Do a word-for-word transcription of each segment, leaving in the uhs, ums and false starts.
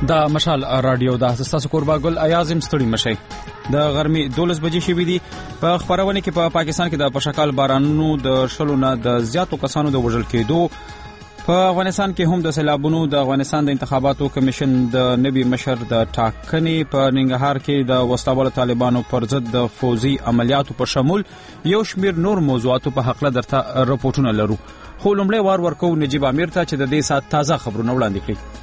دا مشال رادیو د اساس کوربا ګل ایازم ستړي مشي د غرمې دولس بجې شوې دي. په خبرونه کې په پاکستان کې د پشکال بارانونو د شلو نه د زیاتو کسانو د وژل کېدو، په افغانستان کې هم د سیلابونو د افغانستان د انتخاباتو کمیشن د نبی مشر د ټاکنې، په ننګرهار کې د وسلوال طالبانو پر ضد د فوزي عملیاتو په شمول یو شمیر نور موضوعاتو په حق له درته راپورټونه لرو. خو لومړی وار ورکو نجیب امیر ته چې د دې سات تازه خبرونه وړاندې کړي.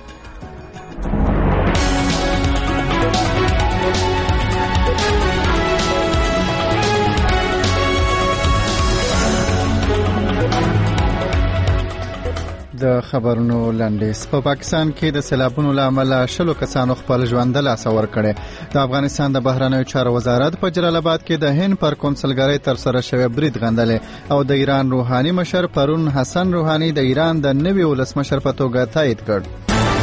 د خبرونو لنډیز. په پاکستان کې د سیلابونو له امله شلو کسانو خپل ژوند له لاسه ورکړی. د افغانستان د بهرنیو چارو وزارت په جلال آباد کې د هند پر کونسلګرۍ تر سره شوی برید غندلې او د ایران روحاني مشر پرون حسن روحاني د ایران د نوي ولسمشر په توګه تایید کړ.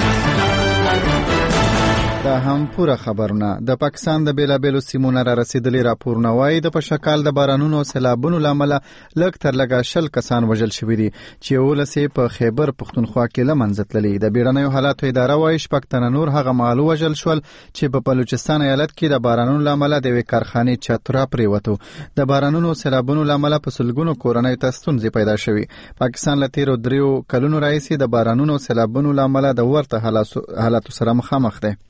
دا هم پوره خبرونه. د پاکستان د بیلابیلو سیمونو را رسیدلي راپورونه وايي د پشکال د بارانونو او سیلابونو له امله لږ تر لږه شل کسان وژل شوي دي چې ولس یې په خیبر پښتونخوا کې له منځه تللي. د بیړنیو حالاتو اداره وايي شپږ تنه نور هغه مهال وژل شول چې په بلوچستان ایالت کې د بارانونو له امله د یوې کارخانې چت را پریوتو. د بارانونو او سیلابونو له امله په سلګونو کورنیو ته ستونزې پیدا شوي. پاکستان له تیرو دریو کلونو راهیسې د بارانونو او سیلابونو له امله د ورته حالاتو سره مخامخ دی.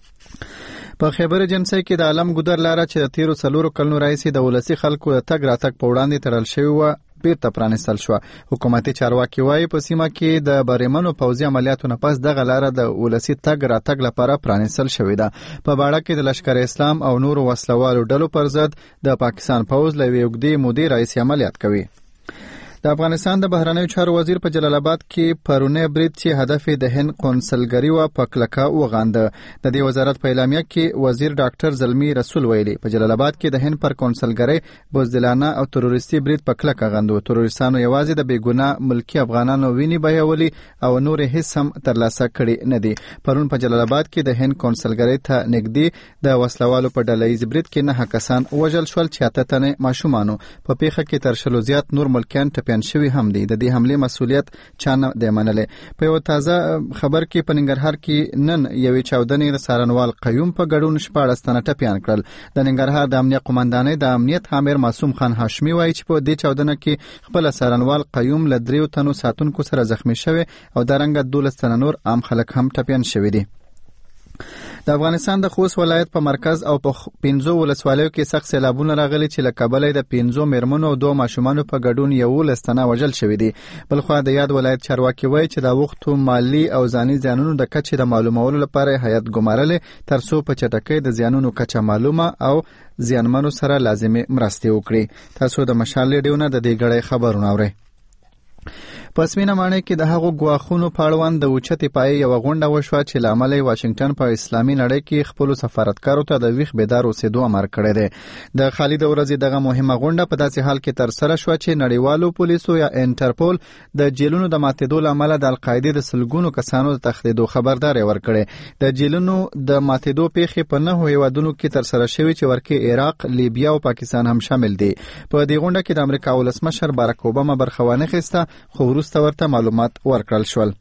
په خیبر جنسي کې د عالم ګودر لاره چې د تیرو څلورو کلونو راهیسې د ولسي خلکو د تګ راتګ په وړاندې تړل شوې وه بیرته پرانیستل شوه. حکومتي چارواکي وایي په سیمه کې د بریمنو پوځي عملیاتو نه پس دغه لاره د ولسي تګ راتګ لپاره پرانیستل شوې ده. په باړه کې د لشکر اسلام او نورو وسلوالو ډلو پر ضد د پاکستان پوځ له یوې اوږدې مودې راهیسې عملیات کوي. د افغانستان د بهرنیو چارو وزیر په جلال آباد کې پرونی برید چې هدف د هند قونسلګرۍ و په کلکه وغانده. د دې وزارت په اعلامیه کې وزیر ډاکټر زلمی رسول ویلي په جلال آباد کې د هند پر قونسلګرۍ بزدلانه او تروریستي برید په کلکه غندو. تروریستانو یوازې د بیګناه ملکی افغانانو ویني بهولي او نور هیڅ هم ترلاسه کړي نه دي. پرون په جلال آباد کې د هند قونسلګرۍ ته نږدې د وسلوالو په ډلهیز برید کې نه کسان وژل شول چې اته تنه ماشومانو. په پیښه کې تر شلو زیات نور ملکیان ټپیان شوي هم دي. د دې حملې مسؤلیت چا نه دی منلی. په یو تازه خبر کې په ننګرهار کې نن یوې چاودنې د څارنوال قیوم په ګډون شپاړس تنه ټپیان کړل. د ننګرهار د امنیت قومندانۍ د امنیت امیر معصوم خان هاشمي وایي چې په دې چاودنه کې خپل څارنوال قیوم له دریو تنو ساتونکو سره زخمی شوی او د رنګ دولس تنه نور عام خلک هم ټپیان شوي دي. د افغانستان د خوست ولایت په مرکز او په پنځو ولسوالیو کې سخت سیلابونه راغلي چې له کبله د پنځو میرمنو او دوه ماشومانو په ګډون یولس تنه وژل شوي دي. بلخوا د یاد ولایت چارواکي وایي چې د وختو مالی او ځاني زیانونو د کچې د معلومولو لپاره هیئت ګمارلې تر څو په چټکۍ د زیانونو کچه معلومه او زیانمنو سره لازمي مرستې وکړي. تاسو د مشال ریډیو نه د دې غړې خبرونه اورئ. په سپینه ماڼۍ کې د هغو ګواښونو په اړوند د اوچتې پایې یوه غونډه وشوه چې له امله واشنګټن په اسلامي نړۍ کې خپلو سفارتکارو ته د ویښ بیدار اوسېدو امر کړی دی. د خالي د ورځې دغه مهمه غونډه په داسې حال کې ترسره شوه چې نړیوالو پولیسو یا انټرپول د جیلونو د ماتېدو له امله د القاعدې د سلګونو کسانو د تښتېدو خبرداری ورکړی. د جیلونو د ماتېدو پیښې په نهو هیوادونو کې ترسره شوي چې ورکې عراق، لیبیا او پاکستان هم شامل دي. په دې غونډه کې د امریکا ولسمشر باراک اوباما برخه وانخیسته خو وروسته ورته معلومات ورکړل شول.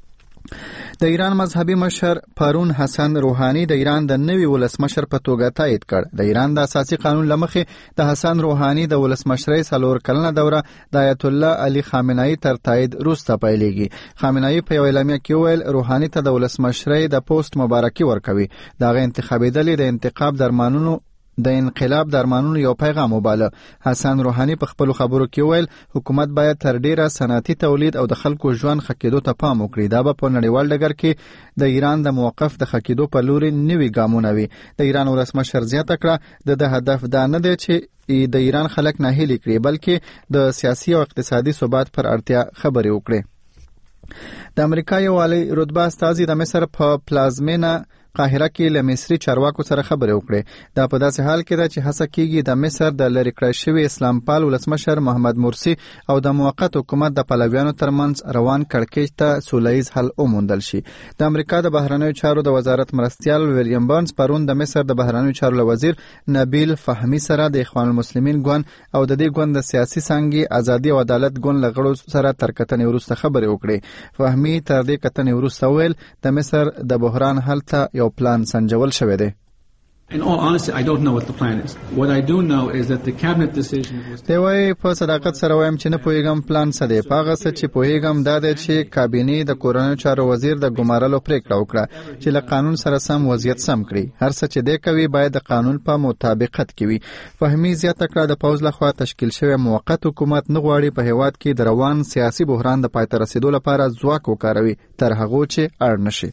د ایران مذهبي مشر پرون حسن روحاني د ایران د نوي ولسمشر په توګه تایید کړ. د ایران د اساسي قانون لمخې د حسن روحاني د ولسمشرۍ څلور کلنه دوره د آیت الله علي خامنه‌ای تر تایید وروسته پیلېږي. خامنه‌ای په یو اعلامیه کې وویل روحاني ته د ولسمشرۍ د پوسټ مبارکي ورکوي. د هغه انتخابېدل د انتخاب درمانونو د انقلاب درمانونو یو پیغام وباله. حسن روحاني په خپلو خبرو کې ویل حکومت باید تر ډیره صنعتي تولید او د خلکو ژوند ښه کېدو ته پام وکړي. دا به په نړیوال ډګر کې د ایران د موقف د ښه کېدو په لوري نوي ګامونه وي. د ایران ولسمشر زیاته کړه د ده هدف دا نه دی چې د ایران خلک ناهیلي کړي بلکې د سیاسي او اقتصادي ثبات پر اړتیا خبرې وکړي. د امریکا یو عالی رتبه استازي د مصر په پلازمینه قاهره کې له مصري چارواکو سره خبرې وکړې. دا په داسې حال کې ده چې هڅه کیږي د مصر د لری کړی شوی اسلام پال ولسمشر محمد مرسی او د موقت حکومت د پلویانو ترمنځ روان کړکېچ ته سولهییز حل وموندل شي. د امریکا د بهرنیو چارو د وزارت مرستیال ویلیام بارنز پرون د مصر د بهرنیو چارو وزیر نبیل فهمی سره د اخوان المسلمین ګوند او د دې ګوند د سیاسي څانګې ازادي او عدالت ګوند لغړو سره تر کتنې وروسته خبرې وکړې. فهمی تر دې کتنې وروسته ویل د مصر د بحران حل ته یو پلان سنجول شوی دی. In all honesty, I don't know what the plan is. What I do know is that the cabinet decision was... دی وای په صداقت سره وایم چې نه پوهیږم پلان څه دی. په هغه څه چې پوهیږم دا دی چې کابینې د کورنیو چارو وزیر د ګمارلو پریکړه وکړه چې له قانون سره سم وضعیت سم کړي. هر څه چې دی کوي باید د قانون په مطابقت کې وي. فهمي زیاته کړه د پوځ لخوا تشکیل شوی موقت حکومت نه غواړي په هیواد کې د روان سیاسي بحران د پای ته رسیدو لپاره ځواک وکاروي تر هغه چې اړ نشي.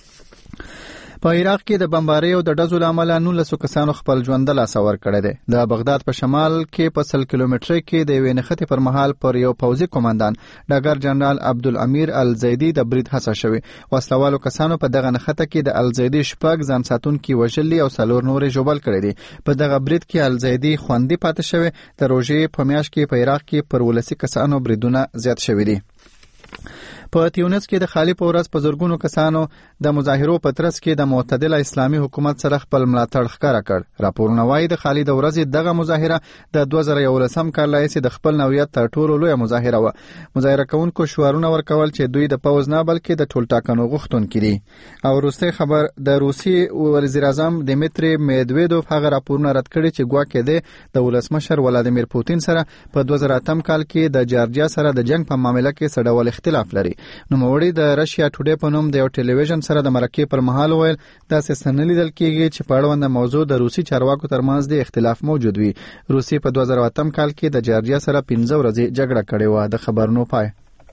په عراق کې د بمبارۍ او د ډزو له امله نولس کسانو خپل ژوند له لاسه ورکړی دی. د بغداد په شمال کې په سل کیلومترۍ کې د یوې نښتې پر مهال پر یو پوځي قومندان ډګر جنرال عبدالامیر الزیدي د برید هڅه شوې. وسلوالو کسانو په دغه نښته کې د الزیدي شپږ ځان ساتونکي وژلي او څلور نورې ژوبل کړي دي. په دغه برید کې الزیدي خوندي پاتې شوی. د روژې په میاشت کې په عراق کې پر ولسي کسانو بریدونه زیات شوي دي. په تیونس کې د خالی په ورځ په زرګونو کسانو د مظاهرو په ترڅ کې د معتدله اسلامي حکومت سره خپل ملاتړ ښکاره کړ. راپورونه وایي د خالی د ورځې دغه مظاهره د دوه زره یولسم کال راهیسې د خپل نوعیت تر ټولو لویه مظاهره وه. مظاهره کوونکو شعارونه ورکول چې دوی د پوځ نه بلکې د ټولټاکنو غوښتونکي دي. او وروستی خبر د روسي وزیر اعظم دیمیتری میدویدوف هغه راپورونه رد کړي چې ګواکې دی د ولسمشر ولادیمیر پوتین سره په دوه زره اتم کال کې د جارجیا سره د جنگ په معاملې کې څه ډول اختلاف لري. نوموړي د رشیا ټوډے په نوم د یو ټلویزیون سره د مرکې پر مهال ویل داسې څه نه لیدل کېږي چې په اړونده موضوع د روسي چارواکو ترمنځ د اختلاف موجود وي. روسي په دوه زره اتم کال کې د جارجیا سره پنځه ورځې جګړه کړې وه. د خبرونو پای.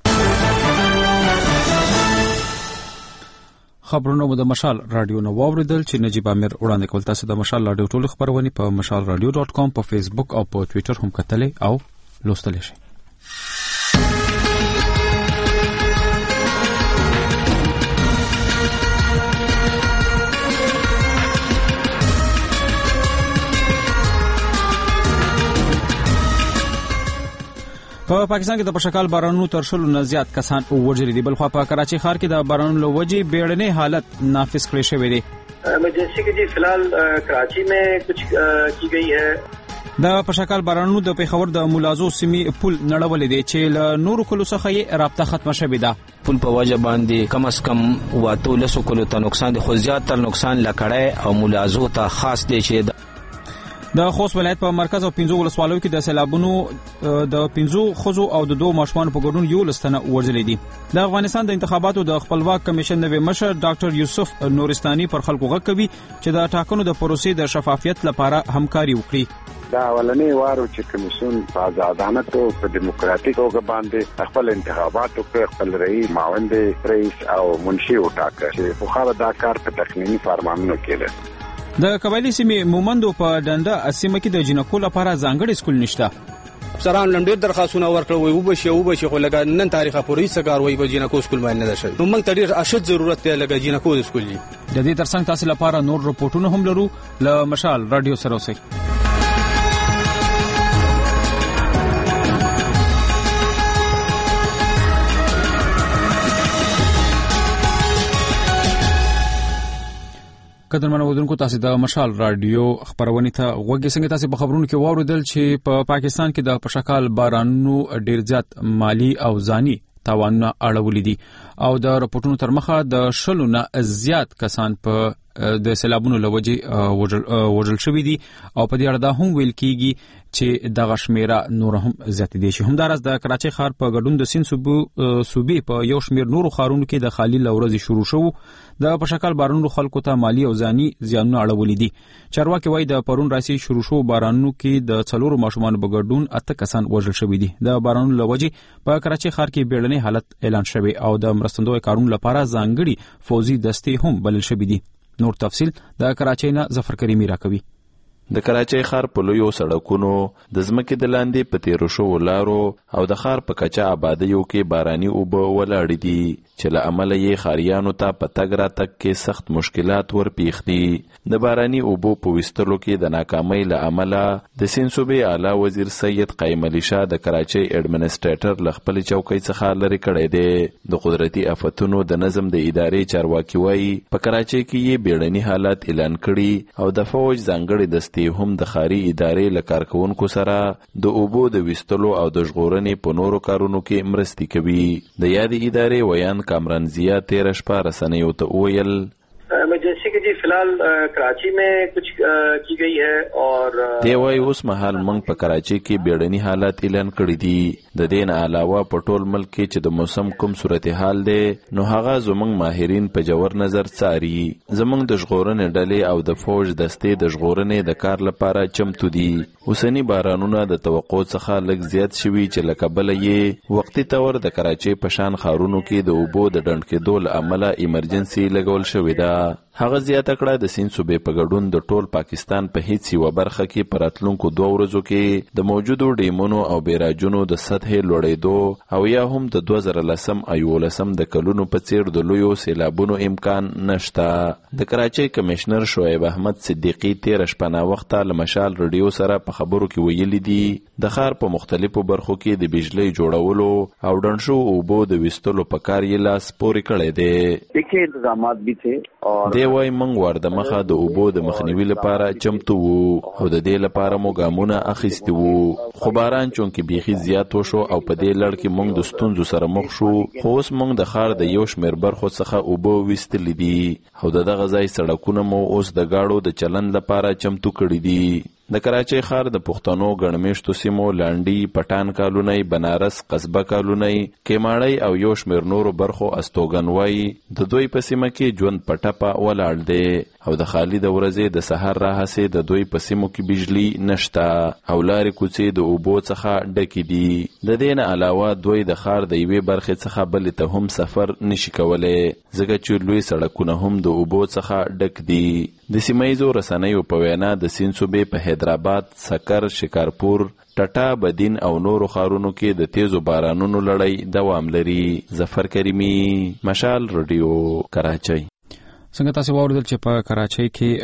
خبرونه مو د مشال رادیو نو واوریدل چې نجیب امیر وړاندې کول. تاسو د مشال رادیو ټول خبرونه په مشال رادیو ډاٹ کام په فیسبوک او په ټوئیټر هم کتلې او لوستلې شئ. په پاکستان کې د پشکال بارانونو تر شلو نه زیات کسان وژلي دي. بلخوا په کراچي ښار کې د بارانونو له وجې بیړنی حالت نافذ کړی شوی دی. ایمرجنسی کی جی فی الحال کراچی میں کچھ کی گئی ہے. د پشکال بارانونو د پیښور د ملازو سیمې پل نړولې دی چې له نورو کلو څخه یې رابطه ختمه شوې ده. پل په وجه باندې کم از کم واته لسو کلو ته نقصان دی، خو زیات تر نقصان لکړی او ملازو ته خاص دی چې د خوست ولایت په مرکز او پنځو ولسوالیو کې د سیلابونو د پنځو ښځو او د دوه ماشومانو په ګډون یولس تنه وژلي دي. د افغانستان د انتخاباتو د خپلواک کمیشن نوی مشر ډاکټر یوسف نورستاني پر خلکو غږ کوي چې د ټاکنو د پروسې د شفافیت لپاره همکاري وکړي. دا اولنې وارو چې کمیشن په آزادانه او په دیموکراتیک توګه باندې خپل انتخاباتو کې خپل رئیس، معاون رئیس او منشي وټاکه چې په خاله دا کار په تخنینی فرمانونو کې د قبایلی سیمې مومندو په ډنډه سیمه کې د جنکو لپاره ځانګړی سکول نشته. افسران لنډیر درخواستونه ورکړل وي او بشي او بشي خو لګا نن تاریخه پوری سګار وي په جنکو سکول باندې نه شي. نو موږ ته ډیر اشد ضرورت دی لګا جنکو سکول دی. د دې ترڅنګ تاسو لپاره نور رپورټونه هم لرو. ل مشال رادیو سره اوسئ. قدرمن اودونکو تاسو د مشال رادیو خبرونه ته غوږی څنګه تاسو په خبرونو کې واوریدل چې په پا پاکستان کې د پشکال بارانونو ډیر زیات مالی او ځاني تاوانونه اړولې دي او د رپورټونو تر مخه د شلو نه زیات کسان په د سیلابونو لوجې وژل شوي دي او په دې اړه دا هم ویل کیږي چې دغه شمیره نور هم زیات دي. شي همدارس د کراچي ښار په ګډون د سین صوبې په یو شمیر نورو ښارونو کې د خالي لورځي شروع شو. د پشکال بارانونو خلکو ته مالی او ځاني زیانونه اړولې دي. چارواکي وایي د پرون راسي شروع شو بارانونو کې د څلورو ماشومانو په ګډون اته کسان وژل شوي دي. د بارانونو لوجې په کراچي ښار کې بیړنی حالت اعلان شوی او د مرستندوی کارونو لپاره ځانګړي فوزي دستې هم بلل شوي دي. نور تفصیل د کراچۍ نه ظفر کریمی راکوي. د کراچۍ ښار په لویو سړکونو د ځمکې د لاندې په تیرو شوو لارو او د ښار په کچه آبادیو کې باراني اوبه ولاړې دي چې له امله یې ښاریانو ته په تګ راتګ کې سخت مشکلات ورپېښ دي. د باراني اوبو په ویستلو کې د ناکامۍ له امله د سیند صوبې اعلی وزیر سید قیم علي شاه د کراچۍ اډمنسټریټر له خپلې چوکۍ څخه لرې کړی دی. د قدرتي آفتونو د نظم د ادارې چارواکي وایي په کراچۍ کې یې بیړني حالات اعلان کړي او د فوج ځانګړې دستې هم د ښاري ادارې له کارکوونکو سره د اوبو د ویستلو او د ژغورنې په نورو کارونو کې مرستې کوي. د یادې ادارې ویان کامران ضیا تیره شپه رسنیو ته وویل ایمرجنسی کی جی فی الحال کراچی میں کچھ کی گئی ہے اور دی وای اوس مهال موږ په کراچۍ کې بیړني حالات اعلان کړي دي. د دې نه علاوه په ټول ملک کې چې د موسم کوم صورتحال دی نو هغه زموږ ماهرین په جوور نظر څاري. زموږ د ژغورنې ډلې او د فوج دستې د ژغورنې د کار لپاره چمتو دي. اوسنی بارانونه د توقع څخه لږ زیات شوي چې له کبله یې وقتي طور د کراچۍ په شان ښارونو کې د اوبو د ډنډ کېدو له امله ایمرجنسي لګول شوې ده. هغه زیاته کړه د سیند صوبې په ګډون د ټول پاکستان په هیڅ یوه برخه کې په راتلونکو دوه ورځو کې د موجودو ډیمونو او بیراجونو د سطحې لوړېدو او یا هم د دوه زره لسم او یولسم د کلونو په څیر د لویو سیلابونو امکان نشته. د کراچۍ کمشنر شعیب احمد صدیقي تیره شپه ناوخته له مشال رادیو سره په خبرو کې ویلي دي د ښار په مختلفو برخو کې د بجلۍ جوړولو او ډنډ شوو اوبو د ویستلو په کار یې لاس پورې کړی دی. دیکھیے انتظامات بھی تھے اور دی وای موږ ور د مخه د اوبو د مخنیوي لپاره چمتو وو او د دې لپاره مو ګامونه اخیستي وو، خو باران چونکې بیخي زیات وشو او په دې لړ کې موږ د ستونزو سره مخ شو. خو اوس موږ د ښار د یو شمېر برخو څخه اوبه ویستلي دي او د دغه ځای سړکونه مو اوس د ګاډو د چلند لپاره چمتو کړي دي. د کراچۍ ښار د پښتنو ګڼمېشتو سیمو لانډي، پټان کالونی، بنارس، قصبه کالونی، کیماړی او یو شمېر نورو برخو استوګن وایي د دوی په سیمه کې ژوند په ټپه ولاړ دی او د خالي د ورځې د سهار راهسې د دوی په سیمو کې بجلی نشته او لارې کوڅې د اوبو څخه ډکې دي. د دې نه علاوه دوی د ښار د یوې برخې څخه بلې ته هم سفر نشي کولی ځکه چې لوی سړکونه هم د اوبو څخه ډک دي. د سیمه ییزو رسنیو په وینا د سیند صوبې په حیدرآباد، سکر، شکارپور، ټټا، بدین او نورو ښارونو کې د تیزو بارانونو لړۍ دوام لري. ظفر کریمی، مشال رادیو، کراچۍ. څنګه تاسو واوریدل چې په کراچۍ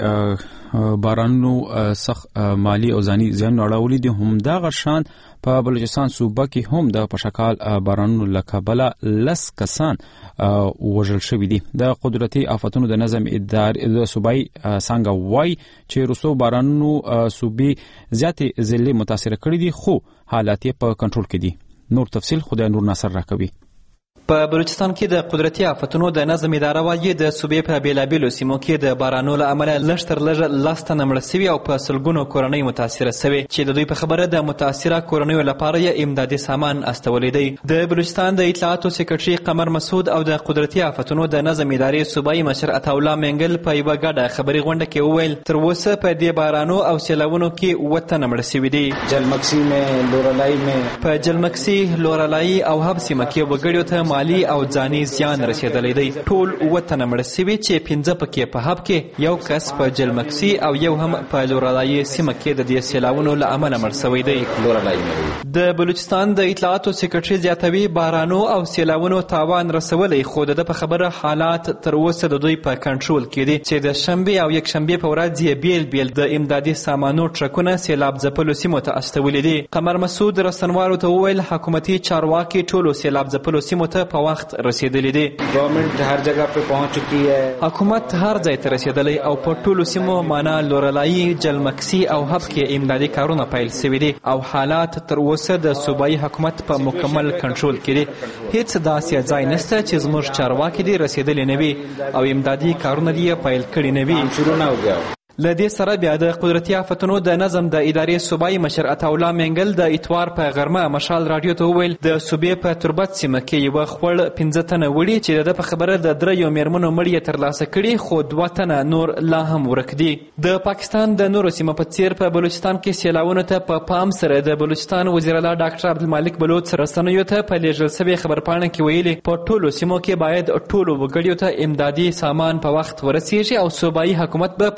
کې بارانونو سخت مالی او ځاني زیان اړولې دي، هم دا غشان په بلوچستان صوبه کې هم د پشکال بارانونو لکبله لس کسان وژل شوي دي. د قدرتي آفتونو د نظم ادارې د صوبایي څانګه وایي چې وروستو بارانونو صوبې زیاتې ضلعې متاثره کړي دي خو حالات یې په کنټرول کې دي. نور تفصیل خدای نور ناصر راکوي. په بلوچستان کې د قدرتي آفتونو د نظم اداره وايي د صوبې په بیلابیلو سیمو کې د بارانونو له امله لږ تر لږه لس تنه مړه سوي او په سلګونو کورنۍ متاثره سوي چې د دوی په خبره د متاثره کورنیو لپاره یې امدادي سامان استولی دی. د بلوچستان د اطلاعاتو سکرټري قمر مسعود او د قدرتي آفتونو د نظم ادارې صوبایي مشر عطاالله منګل په یوه ګډه خبري غونډه کې وویل تر اوسه په دې بارانو او سیلاونو کې اووه تنه مړه سوي دي. جلمکسي مې لورلای مې په جلمکسي، لورلای او هب سیمه کې وګړیو ته مالی او ځاني زیان رسیدلی دی. ټول اووه تنه مړه سوي چې پنځه پکې په هب کې، یو کس په جلمکسي او یو هم په لورلای سیمه کې د دې سیلاونو له امله مړ سوی دی. د بلوچستان د اطلاعاتو سکرټري زیاتوي بارانو او سیلاونو تاوان رسولی خو د په خبره حالات تر اوسه د دوی په کنټرول کې دي چې د شنبې او یک شنبې په ورځ یې بیل بیل د امدادي سامانو ټرکونه سیلاب ځپلو سیمو ته استولي دي. قمر مسعود رسنوارو ته وویل حکومتي چارواکي ټولو سیلاب ځپلو سیمو ته په وخت رسیدلی دی. گورنمنٹ هر جگہ پہ پہنچ چکی ہے. حکومت هر ځای ته رسیدلی او په ټولو سیمو معنا لورلایي، جلمکسي او هب کې امدادي کارونه پیل شوي دي او حالات تر اوسه د صوبایي حکومت په مکمل کنټرول کې دي. هیڅ داسې ځای نشته چې زموږ چارواکي دي رسیدلی نه وي او امدادي کارونه دي پیل کړي نه وي. شروع نه وګیا. له دې سره بیا د قدرتي آفتونو د نظم د ادارې صوبایي مشر عطاالله منګل د اتوار په غرمه مشال رادیو ته وویل د صوبې په تربت سیمه کې یوه خوړ پنځه تنه وړي چې د ده په خبره د دریو میرمنو مړي یې ترلاسه کړي خو دوه تنه نور لا هم ورک دي. د پاکستان د نورو سیمو په څیر په بلوچستان کې سیلاونو ته په پام سره د بلوچستان وزیر اعلی ډاکټر عبدالمالک بلوچ رسنیو ته په لیږل شوې خبرپاڼه کې ویلي په ټولو سیمو کې باید ټولو وګړیو ته امدادي سامان په وخت ورسیږي او صوبایي حکومت به په امدادي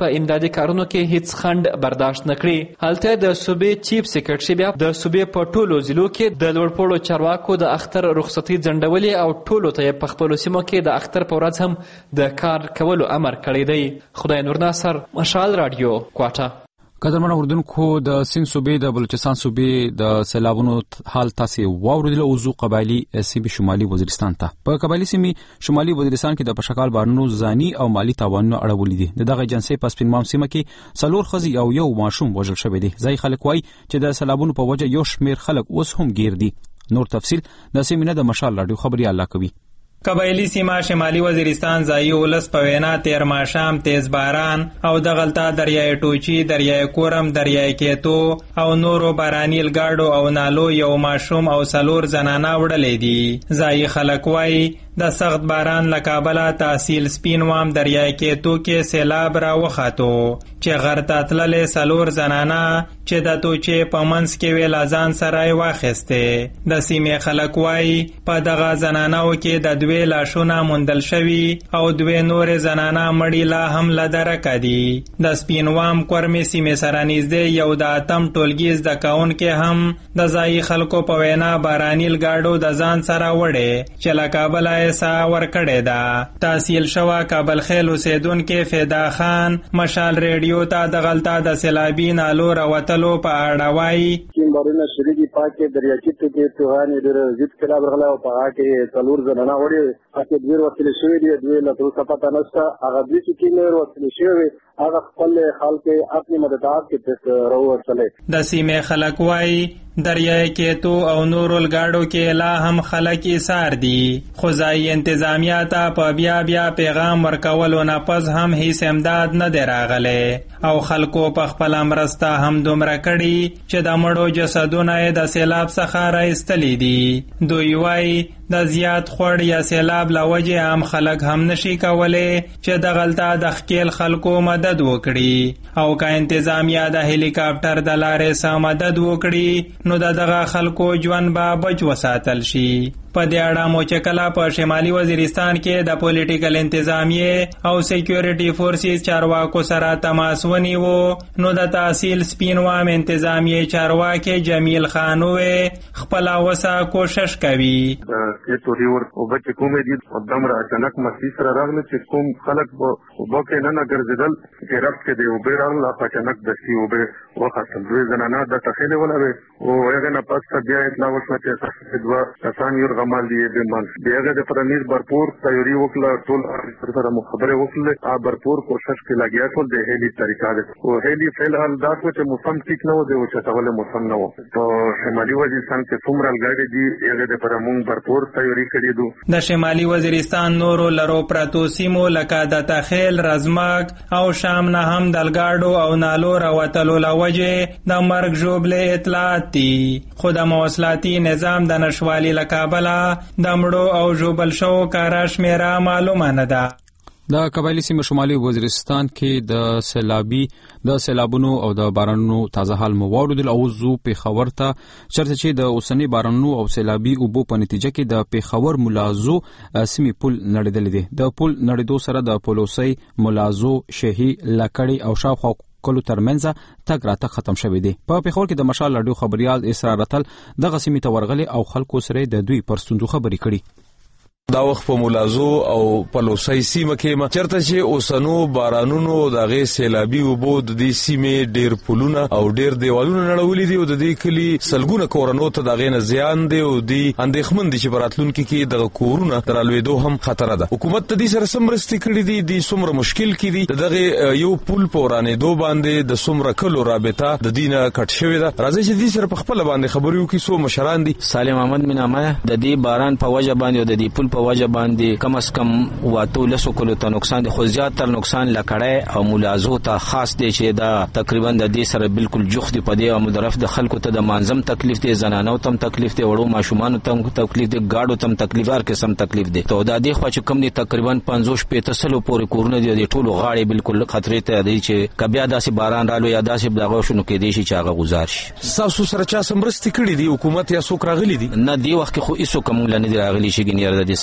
اقتصادي کارونو کې هیڅ خنډ برداشت نه کړي. هلته د صوبې چیف سیکرټري بیا د صوبې په ټولو ضلعو کې د لوړپوړو چارواکو د اختر رخصتي ځنډولې او ټولو ته یې په خپلو سیمو کې د اختر په ورځ هم د کار کولو امر کړی دی. خدای نور ناصر، مشال رادیو، کوټه. قدرمن اوردونکو، د سند صوبې د بلوچستان صوبې د سیلابونو حال تاسې واوریدل. اوزو قبایلی سیمې شمالي وزیرستان ته. په قبایلی سیمې شمالي وزیرستان کې د پشکال بارانونو ځاني او مالی تاوانونه اړولي دي. د دغه ایجنسۍ په سپین مام سیمه کې څلور ښځې او یو ماشوم وژل شوی دی. ځایي خلک وایي چې د سیلابونو په وجه یو شمېر خلک اوس هم ګیر دي. نور تفصیل د سیمې نه د مشال راډیو خبريال کوي. قبایلی سیمه شمالي وزیرستان ځایي ولس په وینا تیر ماښام تیز باران او دغلته دریای ټوچي، دریای کورم، دریای کیتو او نورو باراني الګاډو او نالو یو ماشوم او څلور زنانه وړلې دي. ځایي خلک وایي د سخت باران له کابله تحصیل سپین وام دریای کیتو کې سیلاب را وخاتو چې غر ته تللې څلور زنانه چې د توچې په منځ کې وې له ځان سره یې واخیستې. د سیمې خلک وایي په دغه زنانو کې د دوی لاشونه موندل شوي او دوی نورې زنانه مړي لا هم له درکه دي. د سپین وام کورمې سیمې سره نږدې یو د اتم ټولګي زده کوونکی هم د ځایي خلکو په وینا باراني الګاډو د ځان سره وړې چې له کابله سا ورکړې ده. تحصیل شوه کابل خیل اوسیدونکي فیدا خان مشال ریډیو ته د غلطه د سیلابي نالو راوتلو په اړه وایي. بارونه شری دي پاکه دریاچیت کې توهانې ډېر زیات سیلاب راغلی او په هغه کې څلور زنانه وړي پکې دوی وسیلې شوي دي. دوی له تر اوسه پته نشته هغه دوی چې کومې وسیلې شوي هغه خپل خلک خپل مددات کې راوړلې. د سیمې خلک وایي دریای کیتو او نورو الګاډو کې لا هم خلک ایثار دي، خو ځایي انتظامیه ته په بیا بیا پیغام ورکولو نه پس هم هیڅ امداد نه دی راغلی او خلکو په خپله مرسته هم دومره کړي چې د مړو جسدونه یې د سیلاب څخه راایستلي دي. دوی وایي د زیات خوړ یا سیلاب له وجې عام خلک هم نشي کولی چې دغلته د ښکیل خلکو مدد وکړي او که انتظامیه د هلیکاپټر د لارې څخه مدد وکړي نو د دغه خلکو ژوند به بچ وساتل شي. په دې اړه مو چې کله په شمالي وزیرستان کې د پولیټیکل انتظامیې او سیکیورټي فورسز چارواکو سره تماس ونیو نو د تحصیل سپین وام انتظامیې چارواکي جمیل خان وې خپله وسه کوشش کوي. کې توري ور او بچ کومې دي قدم را اچانک مسیح سره راغله چې کوم خلک وبکه نه نه ګرځیدل چې رب کې دی او به راغله اچانک د سی او به وخت دوی زنانه د تخیل ولوي او هغه نه پس بیا اطلاع وشوه چې تاسو دوا کسان یو غمال دی به من بیاغه د پرنیز برپور تیاری وکړه ټول سره مخبره وکړه ا برپور کوشش کې لګیا ټول د هلي طریقه ده او هلي فعل حال دا چې موسم ټیک نه و دی او چې تاول موسم نه و په شمالي وزیرستان کې څومره لګاډي دي هغه د پرمون برپور تیاری کړی دو. د شمالي وزیرستان نورو لرو پراتو سیمو لکه د تخیل، رزماک او شام نه هم د لګاډو او نالو راوتلو لوجه د مرګ ژوبلې اطلاعات دي، خو د مواصلاتي نظام د نشوالي لکابله د مړو او ژوبل شوو کاره شمیره معلومه نه ده. د قبایلی سیمه شمالي وزیرستان کې د سیلابي د سیلابونو او د بارانونو تازه حال مو واوریدل او زو پیښور ته چرته چې د اوسنی بارانونو او سیلابي اوبو په نتیجه کې د پیښور ملازو سیمې پل نړیدل دي. د پل نړیدو سره د پولوسی ملازو شهي لکړی او شاوخوا کلو ترمنځ تګ راتګ ختم شوی دی. په پیښور کې د مشال راډیو خبريال اسرار رتل دغه سیمې ته ورغلي او خلکو سره د دوی پر ستونزو خبرې کړي. دا وخت په ملازو او پلوسی سیمه کې چرته چې اوسنو بارانونو دغه سیلابي وبو د دې سیمې ډیر پلونه او ډیر دیوالونه نړولې دي او د دې کلی سلګونه کورونو ته دغه نه زیان دی او دی اندېښمن دي چې براتلونکو کې دغه کورونه درالوېدو هم خطر ده. حکومت ته دې سره سمرستي کړې دي د څومره مشکل کې دي دغه یو پل پورانې دو باندې د څومره کلو رابطه د دینه کټ شوې ده. راځي چې دې سره په خپل باندې خبرو کې سو مشران دي. سالم احمد مینامه د دې باران په وجه باندې او د دې پل په وجه باندې کم از کم واتو لسو کلو ته نقصان دي، خو زیات تر نقصان لکړی او ملازو ته خاص دی چې دا تقریبا د دې سره بالکل جوخ دی. په دې او مدرف د خلکو ته د مانزم تکلیف دی، زنانو تم تکلیف دی، وړو ماشومان تم تکلیف دی، گاډو تم تکلیف، هر قسم تکلیف دی. ته دا دې خو چې کم دي تقریبا پنځوس شپېته سلو پورې کورونه دي، د ټولو غاړې بالکل خطرې ته دی چې کبیا داسې باران رالو یا داسې دغه شنو کې دی چې هغه گزار شي. تاسو سره چا سمرستي کړې دي حکومت یا څوک راغلي دي؟ نه دی وخت خو هیڅ کوم نه دی راغلي چې ګنیر د دې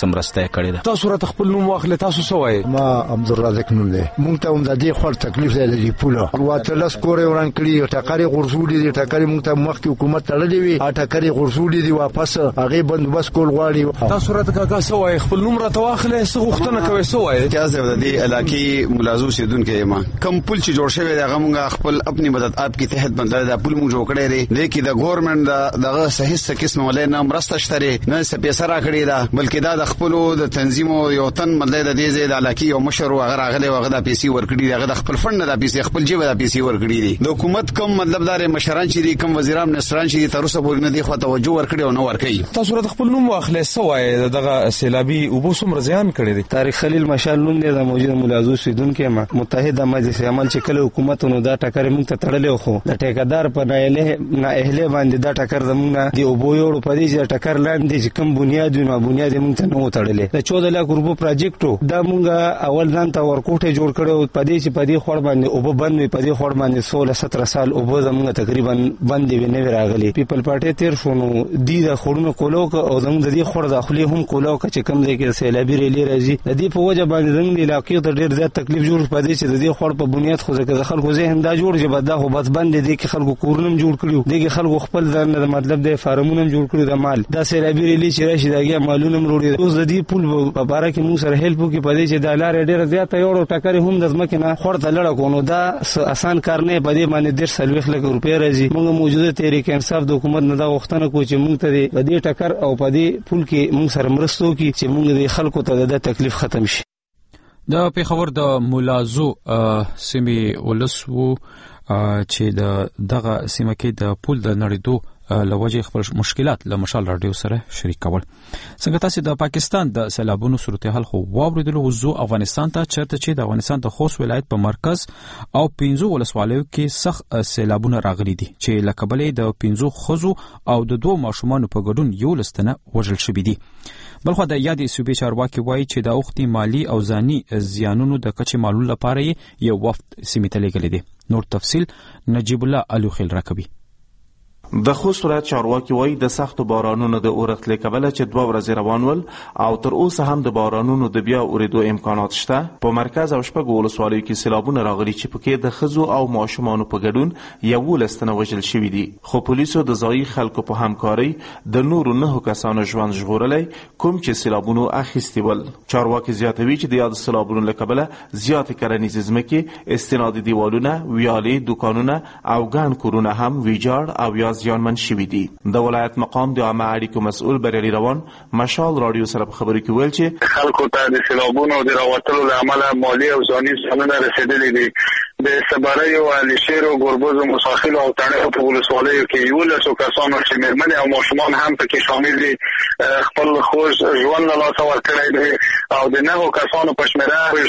سمرسته کړې ده. تاسو راته خپل نوم واخلئ، تاسو څه وایي؟ ما عبدالرزاق نوم دی. مونږ ته هم د دې خور تکلیف دی د پوله واتلس کورې وران کړي، ټکرې غورځولې دي، ټکرې مونږ ته مخکې حکومت تړلې وي، ټکرې غورځولې دي، واپس هغه بندوبست کول غواړي. تاسو راته کاکا څه وایي؟ خپل نوم راته واخلئ، څه غوښتنه کوئ، څه وایي؟ امتیاز د دې علاقې ملازو سیدونکو یم. کم پل چې جوړ شوی دی هغه مونږ خپل خپل مدد آپ کی تحت بندل دا پل مونږ جوړ کړی دی، لیکن د ګورنمنت دغه صحیح څه قسم ولې نه مرسته شته نه څه پیسې راکړي دا، بلکې دا د خپل د تنظیم یو تن مدد د دې د علاقې او مشر او هغه راغلی او هغه د پیسې ورکړي، هغه د خپل فند د پیسې خپل جیب د پیسې ورکړي دي. د حکومت کوم مطلب دار مشران چې دي، کوم وزیران منسران چې تر اوسه پورې نه دی خو توجه ورکړي او نه ورکړي. تاسو راته خپل نوم واخلئ، څه وایي؟ دغه سیلابي اوبو څومره زیان کړی دی؟ طارق خلیل مشال نوم دی، د موجود ملازو سیدونکو ما متحده مجلس عمل چې کله حکومت نو دا ټکر موږ ته تړلې خو د ټیکدار په نایله نه اهله باندې دا ټکر زمونږ دی اوبو یوړو په دې چې ټکر لاندې چې کوم بنیاد نو بنیاد موږ ته نو تړلې. د چودہ لک روپو پروجیکټو دا موږ اول ځان ته ورکوټه جوړ کړو، په دې چې په دې خور باندې اوبو بند وي، په دې خور باندې سولہ سترہ سال اوبو زمونږ تقریبا بند وي نه راغلي. پیپل پارټي تیر شونو دی د خورونو کولو او زمونږ د دې خور داخلي هم کولو چې کوم ځای کې سیلابي ریلی راځي، د دې په وجه باندې زموږ علاقې ته ډېر زیات تکلیف جوړ پدې چې د دې خور په بنیاد خو ځکه خلکو ذهن دا جوړ چې بد دا خو بس بند دي کې خلکو کورنم جوړ کړیو، دغه خلکو خپل ځان نه مطلب د فارمونم جوړ کړیو، د مال دا سیلابي ریلی چې راشي داګه مالونم وروړي. اوس د دې پول په باره کې موږ سره هیلپ وکړي پدې چې د لارې ډېر زیات یو ټکر هم د ځمکې نه خور ته لړ کو، نو دا آسان کار نه پدې باندې ډېر سلويخ لک روپیا راځي. موږ موجوده تحریک انصاف د حکومت نه دا غوښتنه کوو چې موږ ته د دې ټکر او پدې پول کې موږ سره مرسته وکړي چې موږ د خلکو ته د تکلیف ختم شي. د پیښور د ملازو سیمې ولسو چې د دغه سیمه کې د پول د نړیدو لوجه خپل مشکلات له مشال رادیو سره شریک کول. څنګه تاسو د پاکستان د سیلابونو صورتحال خو واوریدلو وزو افغانستان ته چرته چې د افغانستان د خوست ولایت په مرکز او پنځو ولسوالیو کې سخت سیلابونه راغلي دي چې لکبلې د پنځو خزو او د دوه ماشومان په ګډون یو لستنه وژل شوی دي. بلخو د یادې صوبې چارواکي وایي چې د اوختي مالی او ځاني زیانونو د کچې معلوم لپاره یو وفد سیمې ته لېږلی دی. نور تفصیل نجیب الله الوخیل راکوي. د خوست ولایت چارواکي وایي د سختو بارانونو د اورښت له کبله چې دوه ورځې روان ول او تر اوسه هم د بارانونو د بیا اورېدو امکانات شته. په مرکز او شپږو ولسوالیو کې سیلابونه راغلي چې پکې د ښځو او ماشومانو په ګډون یولس تنه وژل شوي دي، خو پولیسو د ځایي خلکو په همکارۍ د نورو نهو کسانو ژوند ژغورلی کوم چې سیلابونو اخیستي ول. چارواکي زیاتوي چې د یادو سیلابونو له کبله زیاتې کرنیزې ځمکې، استنادي دیوالونه، ویالې، دوکانونه او ګڼ کورونه هم ویجاړ او یا زیانمن شوي دي. د ولایت مقام د عامه اړیکو مسؤل بریالي روان مشال رادیو سره په خبرو کې ویل چې خلکو ته د سیلابونو د راوتلو له امله مالي او ځاني زیانونه رسېدلي دي. د سبریو، علیشیر او ګربز او مساخیل او تڼیو په ولسوالیو کې یولسو کسانو چې مېرمنې او ماشومان هم پکې شامل دي خپل خوږ ژوند له لاسه ورکړی دی او د نهو کسانو په شمېره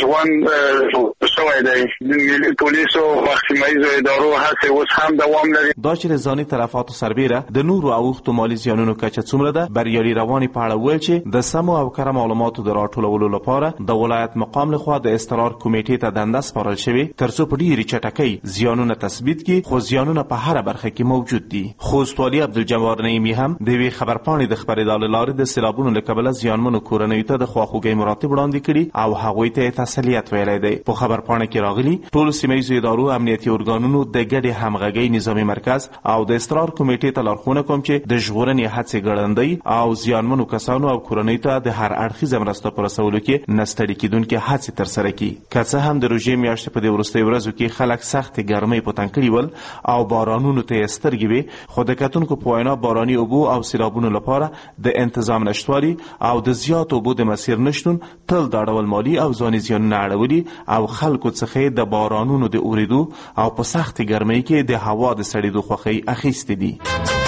ژوند شوی دی. د ملي پولیسو او سیمه ییزو ادارو هڅې اوس هم دوام لري. دا چې د ځاني تلفاتو سربیره د نورو اوښتو مالي زیانونو کچه څومره ده، بریالي رواني په اړه ویل چې د سمو او کره معلوماتو د راټولولو لپاره د ولایت مقام لخوا د استقرار کمیټې ته دنده سپارل شوې ترڅو په ډېرې چټکۍ زیانونه تثبیت کړي، خو زیانونه په هره برخه کې موجود دي. خوست والي عبدالجبار نعیمي هم د یوې خبرپاڼې د خپرېدا له لارې د سیلابونو له کبله زیانمنو کورنیو ته د خواخوږۍ مراتب وړاندې کړي او هغوی ته یې تسلیت ویلی دی. په خبرپاڼه کې راغلي ټولو سیمه ییزو ادارو، امنیتي ارګانونو د ګډې همغږۍ نظامي مرکز او د استقرار کمیټې ته لارښوونه کوم چې د ژغورنې هڅې ګړندۍ او زیانمنو کسانو او کورنیو ته د هر اړخیزه مرسته په رسولو کې نه ستړي کېدونکې هڅې ترسره کړي. که څه هم د روژې میاشتې په دې وروستیو ورځو کې خلک سختې ګرمۍ په تن کړي ول او بارانونو ته یې سترګې وې، خو د کتونکو په وینا باراني اوبو او سیلابونو لپاره د انتظام نشتوالي او د زیاتو اوبو د مسیر نشتون تل دا ډول مالي او ځاني زیانونه اړولي او خلکو څخه د بارانونو د اورېدو او په سختې ګرمۍ کې د هوا د سړېدو خوښۍ اخیستې دي.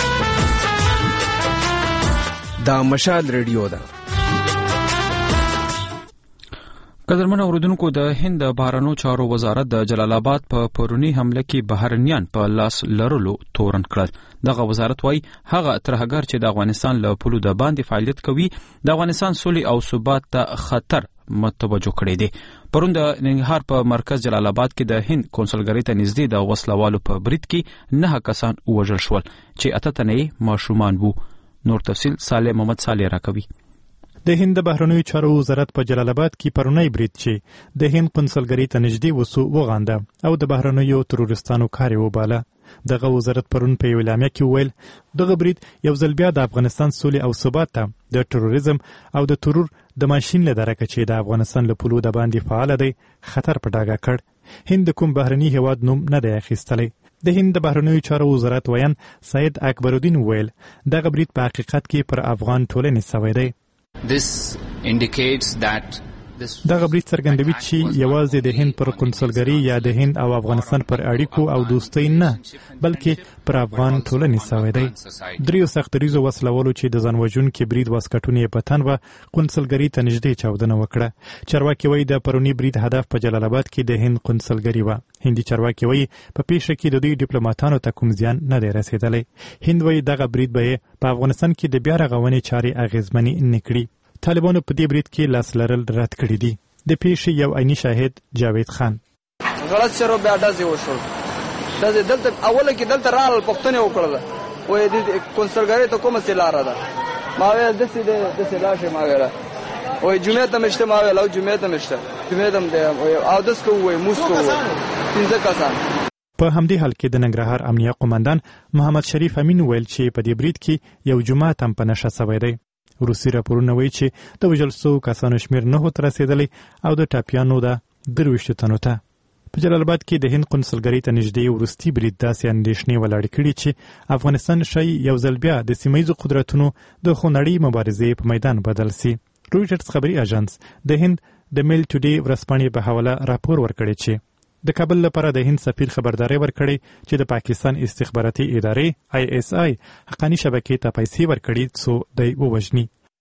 دا مشال ریډیو ده. قدرمن اوریدونکو، د هند بهرنیو چارو وزارت د جلال آباد په پرونی حمله کې بهرنیان په لاس لرلو تورن کړل. دغه وزارت وايي هغه ترهګر چې د افغانستان له پولو د باندې فعالیت کوي د افغانستان سولې او ثبات ته خطر متوجه کړی دی. پرون د ننګرهار په مرکز جلال آباد کې د هند کونسلګرۍ ته نږدې د وسلوالو په برید کې نه کسان وژل شول چې اته تنه ماشومان وو. نور تفصیل صالح محمد صالح راکوي. د هند بهرنیو چارو وزارت په جلال آباد کې پرونی برید چې د هند قونسلګرۍ ته نږدې وسو وغانده او د بهرنیو تروریستانو کار یې وباله. دغه وزارت پرون په یو اعلامیه کې وویل دغه برید یو ځل بیا د افغانستان سولې او ثبات ته د تروریزم او د ترور د ماشین له درکه چې د افغانستان له پولو د باندې فعال دی خطر په ډاګه کړ. هند کوم بهرني هیواد نوم نه دی اخیستلی. د هند بهرنیو چارو وزارت ویان سید اکبرالدین وویل دغه برید په حقیقت کې پر افغان ټولنې سوی دی. This indicates that دغه برید څرګندوي چې یوازې د هند پر قونسلګرۍ یا د هند او افغانستان پر اړیکو او دوستۍ نه بلکې پر افغان ټولنې سوی دی. دریو سختریزو وسلوالو چې د ځان وژونکي برید واسکټونه یې په تن وه قونسلګرۍ ته نږدې چاودنه وکړه. چارواکي وایي د پروني برید هدف په جلال آباد کې د هند قونسلګرۍ وه. هندي چارواکي وایي په پیښه کې د دوی ډیپلوماټانو ته کوم زیان نه دی رسېدلی. هند وایي دغه برید به یې په افغانستان کې د بیا رغونې چارې اغېزمنې نه کړي. طالبانو په دې برید کې لاس لرل رد کړي دي. د پیښې یو عیني شاهد جاوید خان غلط شروع بیا ډزې وشول. ډزې دلته اوله کې دلته راغلل پوښتنې وکړله وایي د قونسلګرۍ ته کومه څه لاره ده؟ ما ویل داسې دی داسې لاړ شئ. ما ویله وایي جمعې ته مې شته. ما ویل او جمعې ته مې شته جمعې ته م دی اودس کوو وایي مونځ کوو پنځه کسان. په همدې حال کې د ننګرهار امنیه قومندان محمد شریف امین ویل چې په دې برید کې یو جومات هم په نښه سوی دی. روسي راپورونه وایي چې د وژل شوو کسانو شمېر نهو ته رسېدلی او د ټاپیانو د درویشتو تنو ته. په جلال آباد کې د هند قونسلګرۍ ته نږدې وروستي برید داسې اندېښنې ولاړې کړي چې افغانستان ښایي یو ځل بیا د سیمه ییزو قدرتونو د خونړۍ مبارزې په میدان بدل سي. رویټرز خبري اژانس د هند د میل ټوډے ورځپاڼې په حواله راپور ورکړی چې د کابل لپاره د هند سفیر خبرداری ورکړی چې د پاکستان استخباراتي ادارې آی اس آی حقاني شبکې ته پیسې ورکړي څو دی ووژني.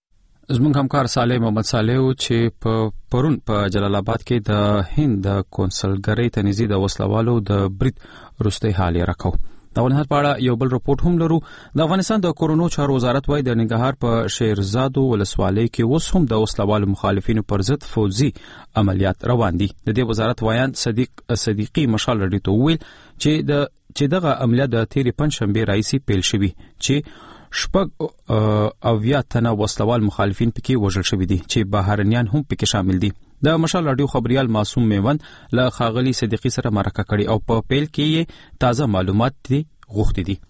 زموږ همکار صالح محمد صالح چې په پرون په جلال آباد کې د هند د قونسلګرۍ ته نږدې د وسلوالو د برید وروستی حال یې راکاو. د افغانستان په اړه یو بل رپورټ هم لرو. د افغانستان د کورونو چارو وزارت وايي د ننګرهار په شیرزادو ولسوالۍ کې اوس هم د وسلوالو مخالفینو پر ضد فوجي عملیات روان دي. د دې وزارت وایان صدیق صدیقي مشال رډي ته ویل چې د چې دغه عملیات د تیرې پنځشنبه راځي پیل شوي چې شپږ اویا تنه وسلوال مخالفین پکې وژل شوي دي چې بهرنیان هم پکې شامل دي. د مشال رادیو خبريال معصوم میوند له خاغلی صدیقی سره مرکه کړي او په پیل کې تازه معلومات دي غوښتي دي.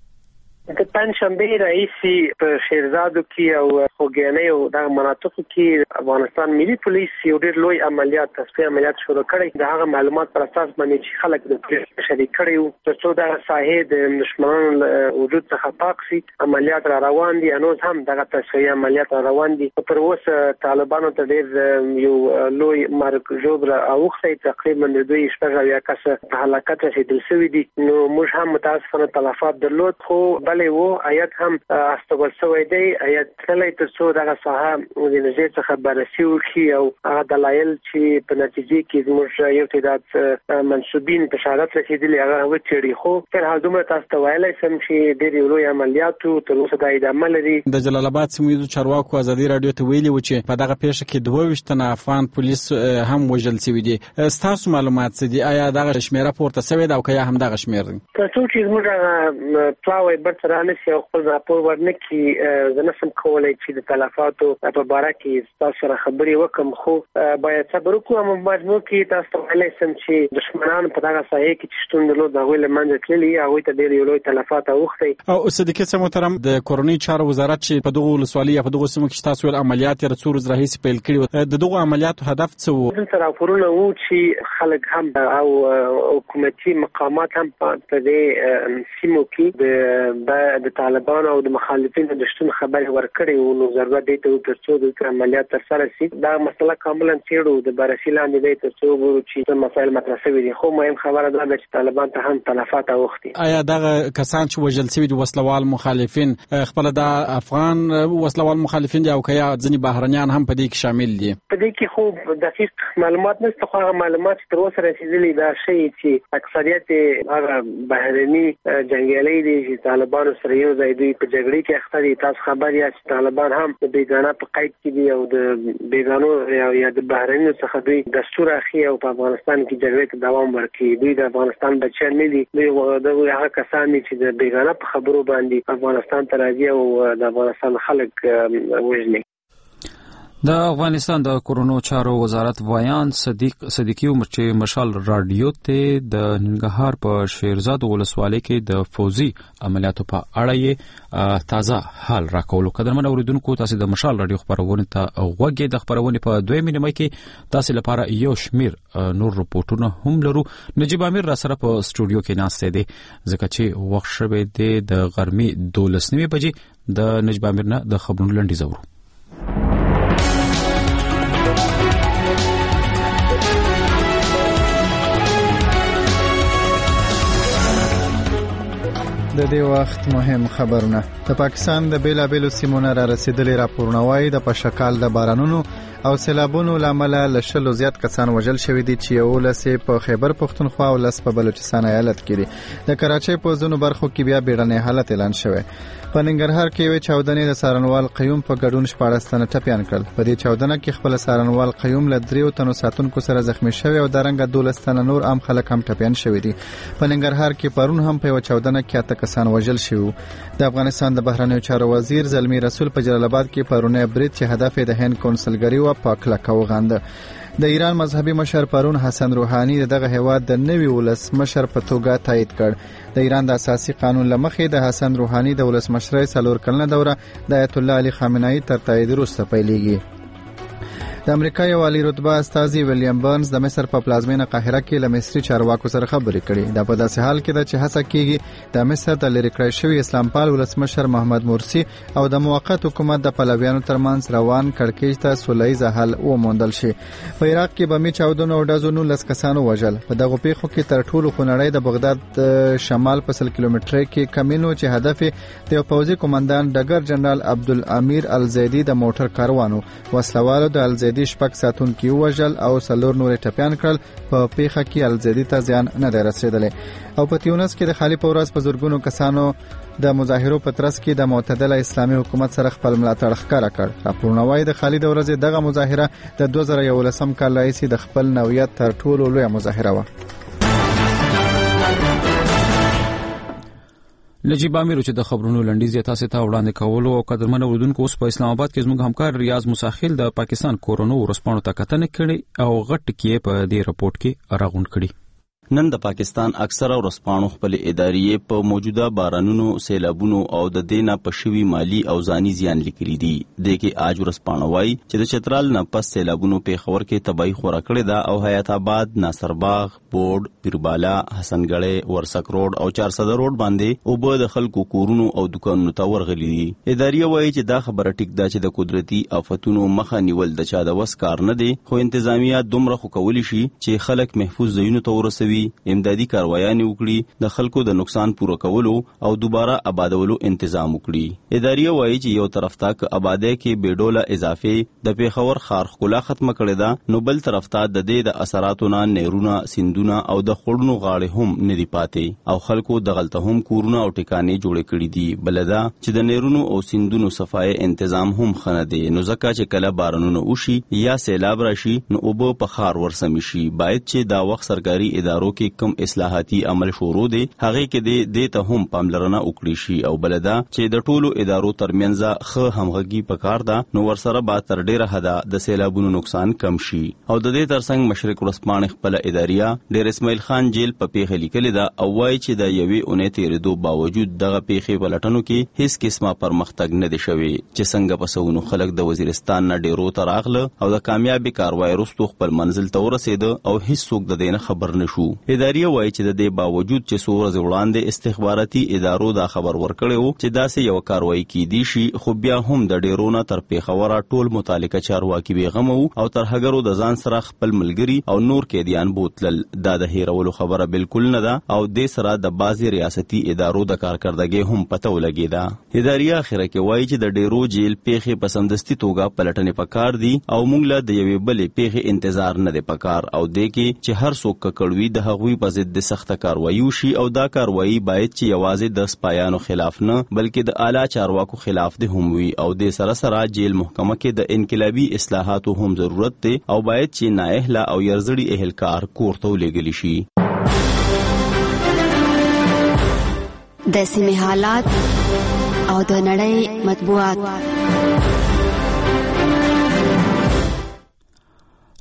د پنځشنبه رئیسي په شیرزادو کې او خوګیانې او د مناطقو کې افغانستان ملي پولیس یو ډېر لوی عملیات تصفیه عملیات شروع کړی. د هغه معلومات پر اساس باندې چې خلک د پولیس شریک کړي وو ترڅو د ساحې د دشمنانو وجود څخه پاک شي. عملیات را روان دي. انوز هم دغه تصفیه عملیات را روان دي. تر اوسه طالبانو ته ډېر یو لوی مرګ ژوب را اوښتی. تقریبا د دوی شپږ اویا کسه په هلاکت رسېدل شوي دي. نو موږ هم متاسفانه تلفات درلود خو بلې وو آیت هم استقبال شوی دی. آیت تللی تر څو دغه ساحه د نږدې څخه بررسي وکړي او هغه دلایل چې په نتیجې کې زموږ یو تعداد منسوبین په شهادت رسېدلي هغه وڅېړي. خو تر حال دومره تاسو ته ویلی سم چې ډېر یو لوی عملیات و تر اوسه دا ادامه لري. د جلال آباد سیمه ییزو چارواکو ازادي راډیو ته ویلي و چې په دغه پیښه کې دوه ویشت تنه افغان پولیس هم وژل شوي دي. ستاسو معلومات څه دي؟ آیا دغه شمېره پورته شوې ده او که یا هم دغه شمېر دی؟ تر څو چې زموږ هغه پلاوی برته رانشي او خپل راپور ورنکړي زه نشم کولی چې د تلفاتو په باره کې ستاسو سره خبرې وکړم. خو باید صبر وکړو. اما مجموع کې تاسو ته ویلی سم چې دښمنان په دغه ساحې کې چې شتون درلود هغوی له منځه تللي. هغوی ته ډېر یو لوی تلفات اوښتی. او صدیقي صاحب محترم د کورنۍ چارو وزارت چې په دغو ولسوالۍ یا په دغو سیمو کې تاسو ویل عملیات یې څو ورځې راهیسې پیل کړي وو، د دغو عملیاتو هدف څه و؟ دلته راپورونه وو چې خلک هم او حکومتي مقامات هم په دې سیمو کې د طالبانو او د مخالفینو د شتون خبرې ورکړې وو. نو ضرورت دی ته تر څو د عملیات ترسره شي دا مسله کاملا څېړو. د بررسي لاندې دی تر څو وګورو چې مسایل مطرح شوي دي. خو مهم خبره دا ده چې طالبان ته هم تلفات اوښتي. آیا دغه کسان چې وژل شوي دي وسلوال مخالفین خپله د افغان وسلوال مخالفین دي او که یا ځینې بهرنیان هم په دې کې شامل دي؟ په دې کې خو دقیق معلومات نشته. خو هغه معلومات چې تر اوسه رسېدلي دا ښیي چې اکثریت هغه بهرني جنګیالي دي چې طالبانو سره یو ځای دوی په جګړې کې اخته دي. تاسو خبر یاست چې طالبان هم د بیګانه په قید کې دي او د بیګانو یا د بهرنیو څخه دوی دستور اخلي او په افغانستان کې جګړې ته دوام ورکوي. دوی د افغانستان بچیان نه دي. دوی هغه کسان دي چې د بیګانه په خبرو باندې افغانستان ته راځي او د افغانستان خلک وژني. د افغانستان د کورونو چارو وزارت وایان صدیق صدیقی عمر چې مشال رادیو ته د ننګرهار په شیرزاد ولسوالۍ کې د فوزي عملیاتو په اړه یې تازه حال راکولو. قدرمن اوریدونکو، تاسو د مشال رادیو خبرونه ته غوږی د خبرونه په دویمه نیمه کې تاسو لپاره یو شمیر نور رپورټونه هم لرو. نجیب امیر را سره په سټوډیو کې ناشته دي ځکه چې وخت شوه د غرمې دولس نیمه بجې د نجیب امیر نه د خبرونو لنډی زورو. د دې وخت مهم خبرونه. د پاکستان د بیلابېلو سیمونو را رسیدلي راپورونه وايي د پشکال د بارانونو او سیلابونو لامل له شلو زیات کسان وژل شوي دي چې یولس په خیبر پختونخوا او لس په بلوچستان ایالت کې دي. د کراچۍ په ځینو برخو کې بیا بیړنی حالت اعلان شوی. په ننګرهار کې یو چاودنې د سارنوال قیوم په ګډون شپاړس تنه ټپیان کړل. په دې چاودنه کې خپل سارنوال قیوم له دریو تنو ساتونکو سره زخمی شوی او د رنګ دولس تنه نور عام خلک هم ټپیان شوي دي. په ننګرهار کې پرون هم په یو چاودنه کې اته کسان وژل شوي. د افغانستان د بهرنیو چارو وزیر زلمی رسول په جلال آباد کې پرونه برید چې هدف یې د هند کونسلګری و په کلکه وغانده. د ایران مذهبي مشر پرون حسن روحاني دغه هیواد د نوي ولس مشر په توګه تایید کړ. د ایران د اساسي قانون لمخې د حسن روحاني د ولس مشرۍ څلور کلنه دوره د آیت الله علي خامنه‌ای تر تایید وروسته پیلېږي. د امریکا یو عالی رتبه استاذي ویلیام برنز د مصر په پلازمینه قاهره کې له مصري چارواکو سره خبرې کړې. دا په داسې حال کې ده چې هڅه کیږي د مصر د لری کړی شوی اسلام پال ولسمشر محمد مرسی او د موقت حکومت د پلویانو ترمنځ روان کړکېچ ته سولهییز حل وموندل شي. په عراق کې بمي چاودنو او ډزونو لس کسانو وژل. په دغه پیښو کې تر ټولو خونړی د بغداد شمال په سل کیلومتره کې کمینو چې هدف د پوځي قومندان ډګر جنرال عبدالامیر الزیدی د موټر کاروانو وسلوالو د الزیدی د شپږ ساتونکي وژل او څلور نور ټپیان کړل. په پیښه کې الزیدی ته زیان نه دی رسیدلی. او په تیونس کې د خالي په ورځ په زرګونو کسانو د مظاهرو په ترڅ کې د معتدله اسلامي حکومت سره خپل ملاتړ ښکاره کړ. راپورونه وايي د خالي د ورځې دغه مظاهره د دوه زره یولسم کال راهیسې د خپل نوعیت تر ټولو لویه مظاهره وه. نجیب امیر چې د خبرونو لنډیز تاسو ته وړاندې کولو او قدرمن اوریدونکو اوس په اسلام آباد کې زموږ همکار ریاض مساخیل د پاکستان کورونو ورسپانو ته کتنه کړي او غټ کې په دې رپورت کې راغون کړي. نن د پاکستان اکثره ورسپانو خپل ادارې په موجوده بارانونو، سیلابونو او د دینه په شوي مالی او ځاني زیان لیکلي دي. د کې آج ورسپانو وايي چې د چترال نه پس سیلابونو په خبر کې تباہی خورا کړې ده او حیات آباد، ناصرباغ، بورډ، پیربالا، حسنګړې، ورسک روډ او چار صدر روډ باندې او به د خلکو کورونو او دکانونو ته ورغلي دي. ادارې وايي چې دا خبره ټیک ده چې د قدرتي آفتونو مخه نیول د چا د وس کار نه دی، خو انتظامیه دومره خو کولی شي چې خلک محفوظ ځایونو ته ورسوي، امدادي کاروایانې وکړي، د خلکو د نقصان پوره کولو او دوباره آبادولو تنظیم وکړي. ادارې وایي چې یو طرف ته ک آبادی کې بیډوله اضافه د پیښور ښار ښکلا ختمه کړې ده، نو بل طرف ته د دې د اثراتو نه نهرونه، سیندونه او د خړونو غاړې هم نه دی پاتې او خلکو دغلته هم کورونه او ټکانې جوړې کړي دي. بلدا چې د نهرونو او سیندونو صفای تنظیم هم خنه دی، نو ځکه چې کله بارانونه وشي یا سیلاب راشي نو اوبه په ښار ورسمي شي. باید چې دا وخت سرکاري ادارو کې کم اصلاحاتي عمل شروع دي، هغه کې د ته هم پاملرنه وکړي شي او بلدا چې د ټولو ادارو ترمنځ خه همغږي پکار ده، نو ورسره به تر ډیره حدا د سیلابونو نقصان کم شي. او د دې ترڅنګ مشرق ورسپانې خپل اداریا ډیر اسماعیل خان جیل په پیښه لیکل ده او وايي چې د یوې اونۍ تیرېدو باوجود دغه پیښې پلټنو کې هیڅ قسمه پرمختګ نه دی شوی، چې څنګه پسونو خلک د وزیرستان نه ډیرو ته راغله او د کامیابی کاروای وروسته خپل منزل ته ورسېد او هیڅ څوک د دې نه خبر نشو. ادارې وایي چې د دې باوجود چې څو ورځې وړاندې استخباراتي ادارو دا خبر ورکړی و چې داسې یو کاروایی کیدی شي، خو بیا هم د ډیرونه تر پیښوره ټول متعلقه چارواکي بېغمه وو او تر هغرو د ځان سره خپل ملګري او نور قیدیان بوتلل. دا د هیرولو خبره بالکل نه ده او د سره د بعضي ریاستي ادارو د کارکردګۍ هم پته ولګېده. ادارې اخره کې وایي چې د ډیرو جیل پیښې په سمدستي توګه پلټنې پکار دي او موږ له د یوې بلې پیښې انتظار نه دی پکار او د کې چې هر څوک ککړوي د هغوی په ضد د سخته کاروایی وشي او دا کاروایی باید چې یوازې د سپایانو خلاف نه بلکې د اعلی چارواکو خلاف ده هم وي او د سره سره جیل محکمه کې د انقلابي اصلاحاتو هم ضرورت دی او باید چې نااهله او یرزړي اهلکار کورته ولېږلی شي. د سیمې حالات او د نړۍ مطبوعات.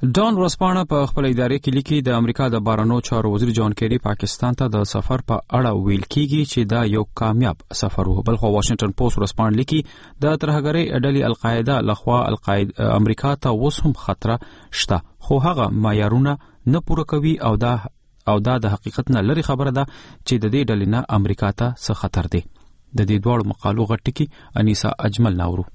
ډان ورسپانه په خپل ادارې کې لیکي د امریکا د بهرنیو چارو وزیر جان کیری پاکستان ته د سفر په اړه ویل کیږي چې دا یو کامیاب سفر و. بلخو واشنگټن پوسټ ورسپانه لیکي د ترهګرۍ ډلې القاعده لخوا القاعده امریکا ته اوس هم خطر شته، خو هغه معیارونه نه پوره کوي او دا او دا د حقیقت نه لري خبره ده چې د دې ډلې نه امریکا ته څه خطر دی. د دې دوړو مقالو غټکی انیسا اجمل ناورو.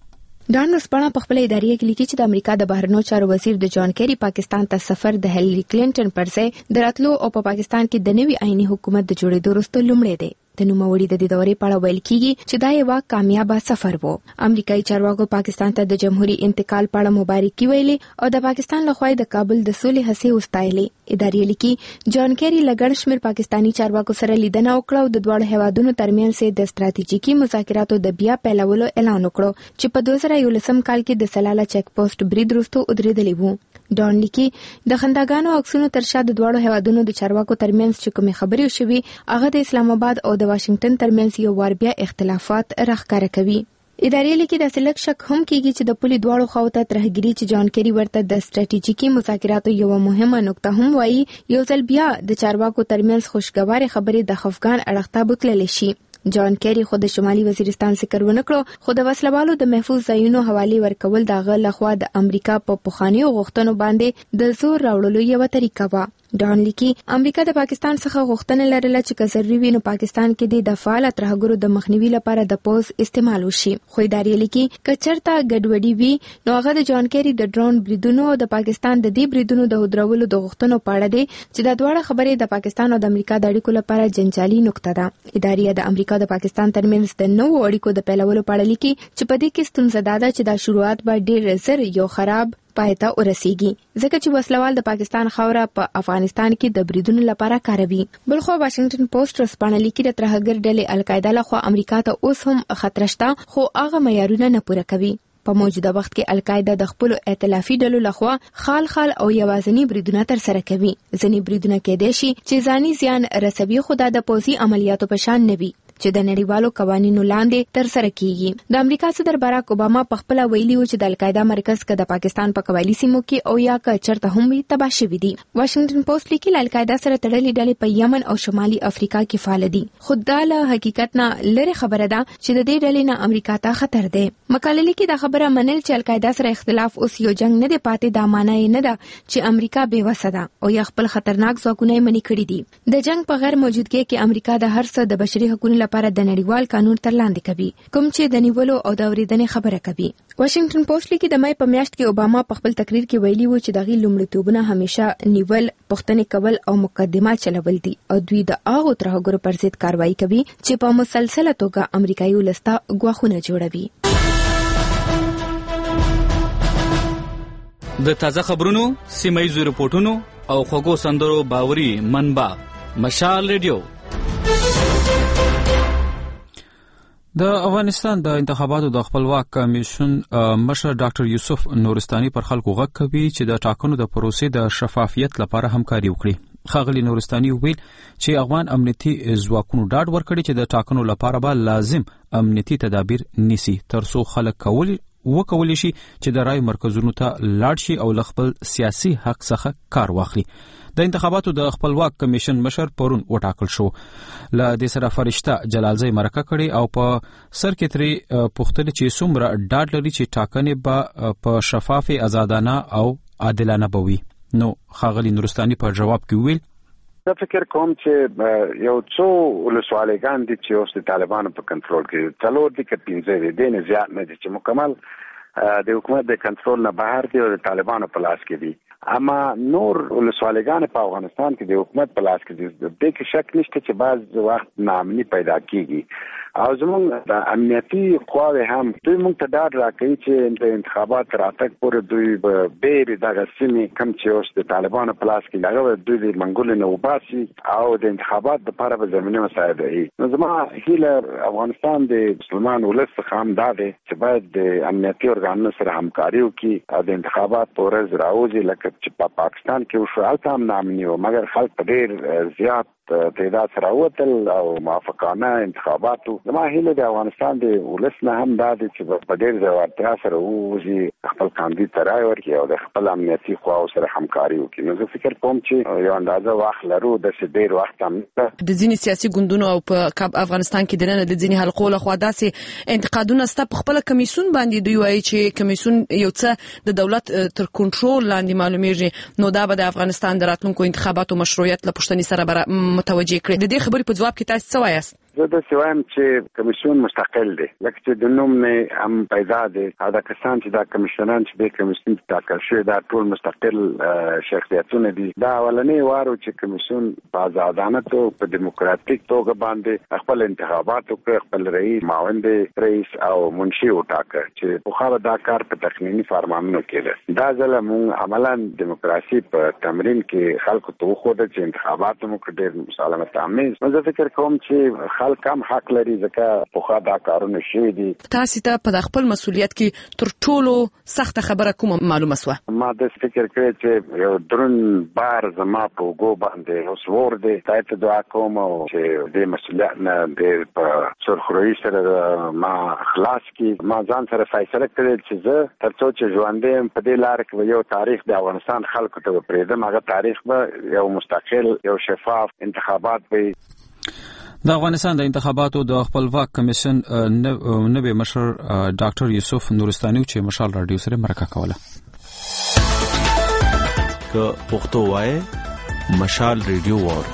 ډان ورسپانه په خپل ادارې کې لیکي چې د امریکا د بهرنیو چارو وزیر د جان کیری پاکستان ته سفر د هیلری کلینټن پر ځای د راتلو او په پاکستان کې د نوي آئینی حکومت د جوړېدو وروسته لومړی دی. د نوموړي د دې دورې په اړه ویل کیږي چې دا یو کامیاب سفر و. امریکایي چارواکو پاکستان ته د جمهوریت انتقال په اړه مبارکي ویلې او د پاکستان لخوا د کابل د سولې هڅې وستایلې. ادارې لیکي جان کیری لګړ شمیر پاکستانی چارواکو سره لیدنه وکړه او د دوه هیوادونو ترمنځ د ستراتیژیکي مذاکراتو د بیا پیلولو اعلان وکړ چې په دوه زره یولسم کال کې د سلاله چک پوسټ برید وروسته ودرېدلی وو. ډان لیکي د خنداګانو عکسونو تر شا د دوه هیوادونو د چارواکو ترمنځ چې کومې خبرې شوې هغه د اسلام آباد او د واشنگټن ترمنځ یو وار بیا اختلافات راښکاره کوي. ادارې لیکي د سلک شک هم کیږي چې د پولي دواړو خواو ته ترهګري چې جان کیری ورته د ستراتیژیکي مذاکراتو یو مهمه نقطه هم وایي یو ځل بیا د چارواکو ترمنځ خوشګوارې خبرې د خفګان اړخ ته بوتللی شي. جان کیری خو د شمالي وزیرستان ذکر ونه کړو، خو د وسلوالو د محفوظ ځایونو حواله ورکول دغه لخوا د امریکا په پخوانیو غوښتنو باندې د زور راوړلو یو طریقه و. ډان لیکي امریکا د پاکستان څخه غوښتنه لرله چې که ضروري وي نو پاکستان کې د فعال ترهګرو د مخنیوي لپاره د پوز استعمال وشي. خو ادارې لیکي که چرته ګډوډي وي نو هغه د جان کیری د ډرون بریدونو او د پاکستان د دې بریدونو د هدرولو د غوښتنو په اړه دي چې د دوه خبرې د پاکستان او د امریکا د اړیکو لپاره جنجالي نقطه ده. ادارې د امریکا د پاکستان ترمنځ د نوو اړیکو د پیلولو په اړه لیکي چې په دې کې ستونزه ده چې د شروعات به ډېر زر یو خراب پایته ورسیږي ځکه چې وسلوال د پاکستان خوره په افغانستان کې د بریدونو لپاره کاروي. بلخو واشنگټن پوسټ رسپانه لیکي د ترهګر ډلې القاعده لخوا امریکا ته اوس هم خطر شته، خو هغه معیارونه نه پوره کوي. په موجوده وخت کې القاعده د خپل ائتلافي ډلو لخوا خال خال او یوازنی بریدونه تر سره کوي. ځینې بریدونه کېدای شي چې ځاني زیان رسوي، خو دا د پوځي عملیاتو په شان نه وي چې د نړیوالو قوانینو لاندې تر سره کیږي. د امریکا صدر باراک اوباما په خپل ویلي و چې د القاعده مرکز کې د پاکستان په قبایلی سیمو کې او یا که چرته هم وي تباه شوي دي. واشنگټن پوسټ لیکي القاعده سره تړلې ډلې په یمن او شمالي افریقا کې فعال دي، خو دا له حقیقت نه لري خبره ده چې د دې ډلې نه امریکا ته خطر دی. مقاله لیکي دا خبره منل چې القاعده سره اختلاف اوس یو جنگ نه دی پاتې، دا معنی نه ده چې امریکا بې وسه ده او یا خپل خطرناک ځواکونه منې کړي دي. د جنگ په غیر موجودګۍ کې امریکا د هر څه د بشري حقوقو لپاره د نړیوال قانون تر لاندې کوي، کوم چې د نیولو او د اورېدنې خبره کوي. واشنگټن پوسټ لیکي د مای په میاشت کې اوباما په خپل تقریر کې ویلي و چې دغه لومړیتوبونه همیشه نیول، پوښتنې کول او مقدمات چلول دي او دوی د هغو ترهګرو پر ضد کاروایی کوي چې په مسلسله توګه امریکایي ولسته ګواښونه جوړوي. د تازه خبرونو، سیمایي رپورټونو او خوږو سندرو باوري منبع مشال ریډیو. د افغانستان د انتخاباتو د خپلواک کمیشن مشر ډاکټر یوسف نورستاني پر خلکو غږ کوي چې د ټاکنو د پروسې د شفافیت لپاره همکاري وکړي. ښاغلي نورستاني ویل چې افغان امنیتي ځواکونو ډاډ ورکړي چې د ټاکنو لپاره به لازم امنیتي تدابیر نیسي ترڅو خلک کول وکولی شي چې د رای مرکزونو ته لاړ شي او له خپل سیاسي حق څخه کار واخلي. د انتخاباتو د خپلواک کمیشن مشر پرون وټاکل شو. له دې سره فرشته جلالزی مرکه کړي او په سر کې ترې پوښتنه چې څومره ډاډ لري چې ټاکنې به په شفاف، آزادانه او عادلانه بوي. نو ښاغلي نورستاني په جواب کې ویل زه فکر کوم چې یو څو ولسوالیګان دي چې اوس د طالبانو په کنټرول کې څلور دي که پنځه دي، دې نه زیات نه دي چې مکمل د حکومت د کنټرول نه بهر دي او د طالبانو په لاس کې دي. اما نور ولسوالیګان په افغانستان کې د حکومت په لاس کې دي. د دې کې شک نشته چې بعض وخت ناامني پیدا کیږي او زموږ د امنیتي قواوې هم دوی موږ ته ډاډ راکوي چې د انتخابات راتګ پورې دوی به بېرې دغه سیمې کوم چې اوس د طالبانو په لاس کې هغه دوی د منګولې نه وباسي او د انتخابات دپاره به زمینه مساعده وي. نو زما هیله افغانستان د مسلمان ولس څخه هم دا دی چې باید د امنیتي ارګانونو سره همکاري وکړي او د انتخابات په ورځ راوځي لکه چې په پاکستان کې وشو هلته هم ناامني و، مګر خلک ډېر زیات تعداد سره وتل او موافقانه انتخاباتو زما هیله د افغانستان د ولس نه هم دا چې په ډېر ځوړتیا سره ووځي خپل کاندید ته رای ورکړي او د خپل امنیتي خواو سره همکاري وکړي. نو زه فکر کوم چې یو اندازه وخت لرو د ډېر وخت هم د ځینې سیاسي ګوندونو او په افغانستان کې د نن د ځینې حلقو له خوا داسې انتقادونه ستا په خپل کمیسون باندې دوی وایي چې کمیسون یو څه د دولت تر کنټرول لاندې معلومیږي، نو دا به د افغانستان د راتلونکو انتخاباتو مشروعیت له پوښتنې سره متوجه کړي. د دې خبرې په جواب کې تاسو څه وایاست؟ زه د سوایم چې کمیسیون مستقل دی، لکه چې د نوم نه هم پیدا دی. دا کسان چې دا کمیشنران چې د کمیسیون ټاکل شوی دا ټول مستقل شخصیتونه دي. دا اولنې وارو چې کمیسیون په آزادانه توګه په دیموکراتیک توګه باندې خپل انتخابات وکړي، خپل رئیس، معاون رئیس او منشي وټاکه چې په خاله دا کار په تقنینی فارمانونو کې دا ځله موږ عملاً دیموکراسي په تمرین کې خلکو ته وښوده چې انتخابات مو کړي مسالمت آمیز. زه فکر کوم چې خلک هم حق لري ځکه په خا دا کارونه شوي دي. تاسو ته په خپل مسولیت کې تر ټولو سخت خبره کومه معلومه سوه؟ ما د فکر کړی چې یو درون بار زما په وګو باندې اوس ور دی. تاسو ته دعا کوم چې د مسولیت نه د په سرخروي سره ما خلاص کی. ما ځان سره فیصله کړې چې زه تر څو چې ژوندې په دې لار کې یو تاریخ د افغانستان خلکو ته پرېږدم، هغه تاریخ به یو مستقل یو شفاف انتخابات وي. د افغانستان د انتخاباتو د خپلواک کمیشن نوی مشر ډاکټر یوسف نورستاني چې مشال رادیو سره مرکه کوله. که پښتو وای مشال رادیو وور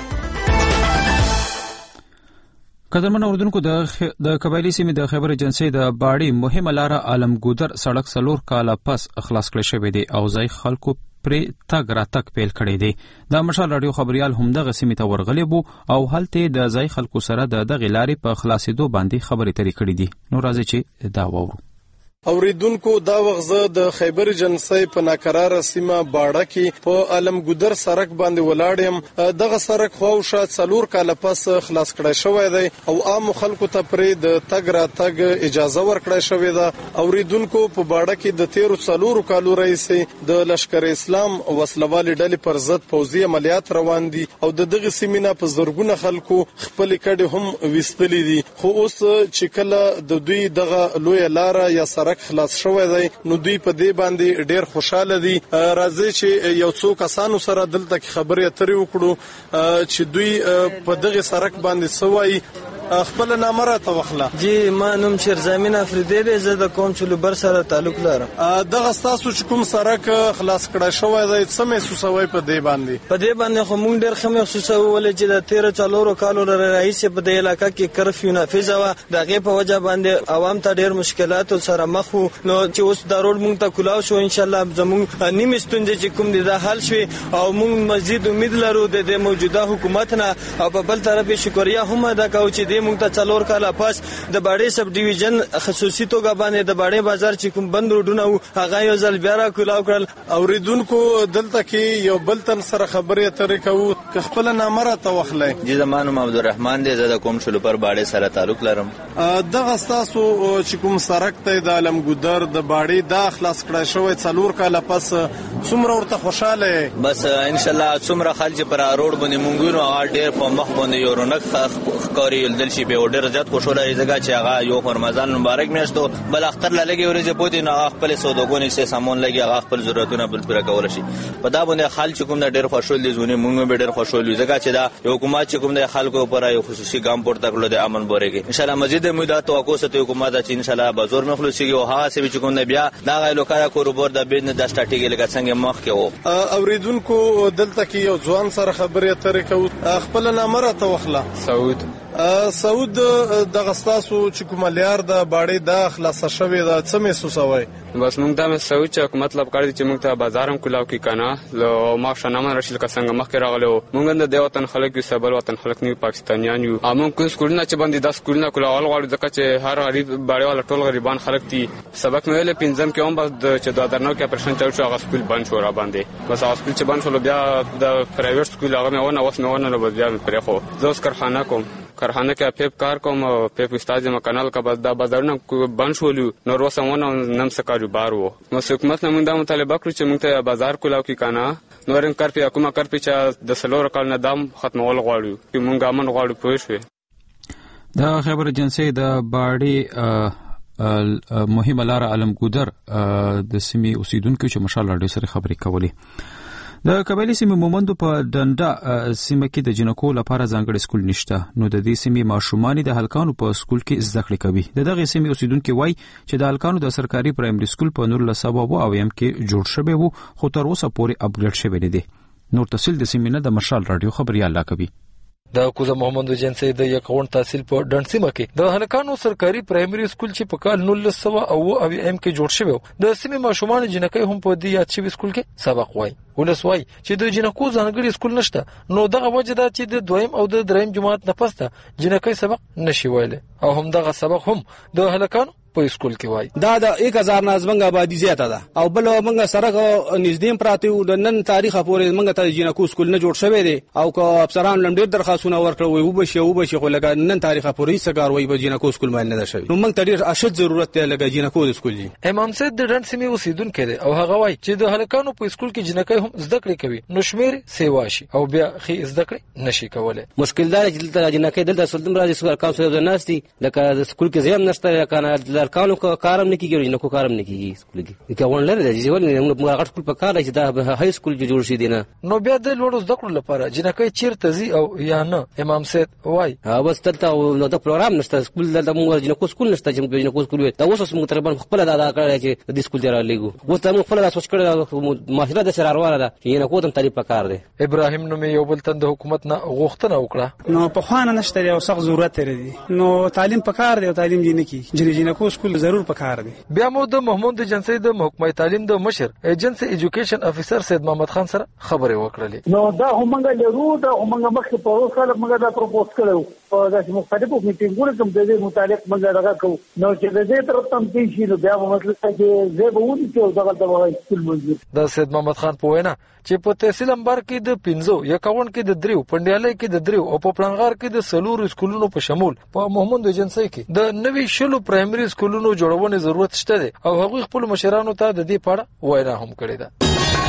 قدرمن اوردونکو د د قبایلی سیمې د خیبر ایجنسی د باړی مهمه لار عالمګودر سړک سلور کاله پس خلاص کړی شوی دی او ځای خلکو پرې تګ راتګ پیل کړی دی. د مشال رادیو خبريال همدغه سیمې ته ورغلی بو او هلته د ځای خلکو سره د دغه لارې په خلاصېدو باندې خبرې ترې کړې دي. نو راځي چې دا وورو. اوریدونکو دا وغزه د خیبر ایجنسی په ناکراره سیمه باړه کې په عالمګودر سړک باندې ولاړم. دغه سړک خواوشا څلور کاله پس خلاص کړی شوی دی او عام خلکو ته پرې د تګ راتګ اجازه ورکړی شوې ده. اوریدونکو په باړه کې د تیرو څلورو کالو راهیسې د لشکر اسلام وسلوالې ډلې پر ضد پوځي عملیات روان دي او د دغه سیمې نه په زرګونه خلکو خپل کډې هم وستلې دي. خو اوس چې کله د دوی دغه لوی لار یا سړک خلاص شوی دی نو دوی په دې باندې ډېر خوشاله دي. راځي چې یو څو کسانو سره دلته خبرې اترې وکړو چې دوی په دغه سړک باندې سوای. خپل نامره ته وخله. جی ما نوم شیرزمین افریدی دی، زه د قوم چلوبر سره تعلق لرم. دغه تاسو چې کوم سړک خلاص کړی شوی دی څه محسوسوي په دې باندې؟ په دې باندې خو موږ ډېر ښه محسوسوو ولې چې د تیرو څلورو کالو راهیسې په دې علاقه کې کرفیو نافذه وه. د هغې په وجه باندې عوام ته ډېر مشکلاتو سره مخ وو. نو چې اوس دا روډ موږ ته کلاو شو انشاءالله زموږ نیمې ستونزې چې کوم دي دا حل شوې او موږ مزید امید لرو د دې موجوده حکومت نه. او په بل طرف یې شکریه هم ادا کوو چې دې موږ ته څلور کاله پس د باړې سب ډیویژن خصوصي توګه باندې د باړې بازار چې کوم بند روډونه وو هغه یو ځل بیا را کولاو کړل. اوریدونکو دلته کې یو بل تن سره خبرې اترې کوو. که خپل نامره ته وخلی. جی زما نوم عبدالرحمن دی، زه د قوم شلوپر باړې سره تعلق لرم. دغه ستاسو چې کوم سړک دی د عالمګودر د باړې دا خلاص کړی شوی څلور کاله پس څومره ورته خوشاله یې؟ بس انشاءالله څومره خلک پر روډ باندې مونږ وینو هغه ډېر په مخ باندې یو رونق ښکاري لیدل شي. په ډېر زیات خوشاله یې ځکه چې هغه یو رمضان مبارک میاشت و بل اختر له لګي ورځې پوتې نو هغه خپل سوداګونې سه سامان لګي هغه خپل ضرورتونه بل پوره کول شي. په دا باندې خلک کوم د ډېر خوشاله دي ځونه مونږ به ډېر خوشاله یو ځکه چې دا حکومت چې کوم د خلکو پر یو خصوصي ګام پورته کړل د امن بورېږي. ان شاء الله مزید امید توقع ست حکومت چې ان شاء الله به زور مخلص شي او هغه څه چې کوم بیا دا غو کار کاروبار د بین د سټاټیګي لګا څنګه مخ کې وو. اوریدونکو دلته کې یو ځوان سره خبرې اترې کوو. خپل نامره ته وخله. سعود سعود دغه ستاسو چې کومه لار د باړې دا خلاصه شوې ده څه محسوسوئ؟ بس موږ دا محسوسوو چې مطلب کار دی چې موږ ته بازار هم کولاو کې کنه لو ما شنامه راشل که څنګه مخکې راغلو موږ د دې وطن خلک یو سبل وطن خلک نه پاکستانیان یو. موږ کوم سکولونه چې باندې داس سکولونه کولاو غواړو ځکه چې هر غریب باړې والا ټول غریبان خلک دي. سبق مې ویل پنځم کې هم بس چې د درنو کې اپریشن چل شو هغه سکول بند شو را باندې. بس هغه سکول چې بند شو بیا د پرایویټ سکول هغه مې ونه اوس مې ونه نو بیا مې پرې خو زه اوس کارخانه کوم کارخانه کې پیپ کار کوم او پیپ استاد ما کانال کا بس دا بازارونه بند شول نو روسمونه نم څه کاروبار وو. نو حکومت نه مونږ دا مطالبه کړو چې مونږ ته بازار کولاو کې کنه نورم کرپی حکومت کرپی چې د سلور کال نه دام ختمول غواړو چې مونږه امن غواړو پوه شوې د خیبر ایجنسی د باړې مهمه لار علمګودر د سیمې اوسیدونکو چې مشال راډیو سره خبرې کولې د قبایلی سیمې مومندو په ډنډا سیمه کې د جنکو لپاره ځانګړی سکول نشته نو د دې سیمې ماشومان د هلکانو په سکول کې زده کړې کوي د دغه سیمې اوسیدونکو وایي چې د هلکانو د سرکاري پرایمري سکول په نور لسبب او یم کې جوړ شوی وو خو تر اوسه پورې اپګریډ شوی نه دی نور تفصیل د سیمې نه د مشال راډیو خبريال لا کوي د کوزه محمد جنسي د یکون تحصیل په ډنډسیمه کې د هلکانو سرکاري پرایمري سکول چې په کال نولس سوه او او ام کې جوړ شوی د سیمې ماشومان جنکۍ هم په دې یاد شوی سکول کې سبق وایي ولس وایي چې د جنکو ځانګړي سکول نشته نو دغه وجه ده چې د دویم او د دریم جماعت نه پسته جنکۍ سبق نشي ویل او هم دغه سبق هم د هلکانو په سکول کې وای دا د یک هزار نازمنګ آبادی زیاته ده او بل موږ سره نږدې پراته د نن تاریخ پورې موږ ته جنکو سکول نه جوړ شوی دی او کو افسران لمډیر درخواستونه ورکړو وي وبشي وبشي خو لګا نن تاریخ پورې سګار وای به جنکو سکول باندې نه ده شوی نو موږ ته ډیر اشد ضرورت دی لګا جنکو سکول دی امام سید د ډنډ سیمې اوسیدونکو دی او هغه وای چې د هلکانو په سکول کې جنکۍ هم زده کړې کوي نو شمیر سیوا شي او بیا خي زده کړې نشي کولای مشکل دا چې دلته جنکۍ دلته سلطان راځي سکول کاوسل د ناستي لکه سکول کې زیام نشته کنه د هلکانو کار نه کیږي نو کو کارم نه کیږي سکول کې که ون لري چې ولې موږ غټ سکول په کار چې دا های سکول جوړ شي دینه نو بیا د لوړو زده کړو لپاره جنکۍ چیرته زی او یا نه امام سید وای ها بس تلته نو د پروګرام نشته سکول د موږ جنکو سکول نشته چې جنکو سکول دا اوس موږ تقریبا خپل دا دا کړی چې د سکول دی را لګو اوس موږ خپل دا سوچ کړی معاشره د سره روانه ده چې جنکو ته طریق په کار دی ابراهیم نو یو بل تند حکومت نه غوښتنه وکړه نو په خوانه نشته یو سخت ضرورت لري نو تعلیم په کار دی او تعلیم دی نه کی جنکو سکول ضرور په کار دی بیا مو د محمود جنسي د محکمه تعلیم د مشر ایجنسی ایجوکیشن افیسر سید محمد خان سره خبرې وکړلې نو دا همغه لرو دا همغه مخکې په اوسه موږ دا پروپوز کړو په داسې مختلفو میټینګونو کې د دې متعلق موږ راغا کوو نو چې د دې طرف تم شي نو بیا مطلب چې زه به ودی چې دغه د سکول منځ د سید محمد خان په وینا چې په تحصیل انبار کې د پنځو یکاون کې د دریو پندیالۍ کې د دریو او په پلانغار کې د سلور سکولونو په شمول په محمود جنسي کې د نوي شلو پرایمري سکولونو جوړونې ضرورت شته دی او هغوی خپل مشرانو ته د دې پړه وینا هم کړې ده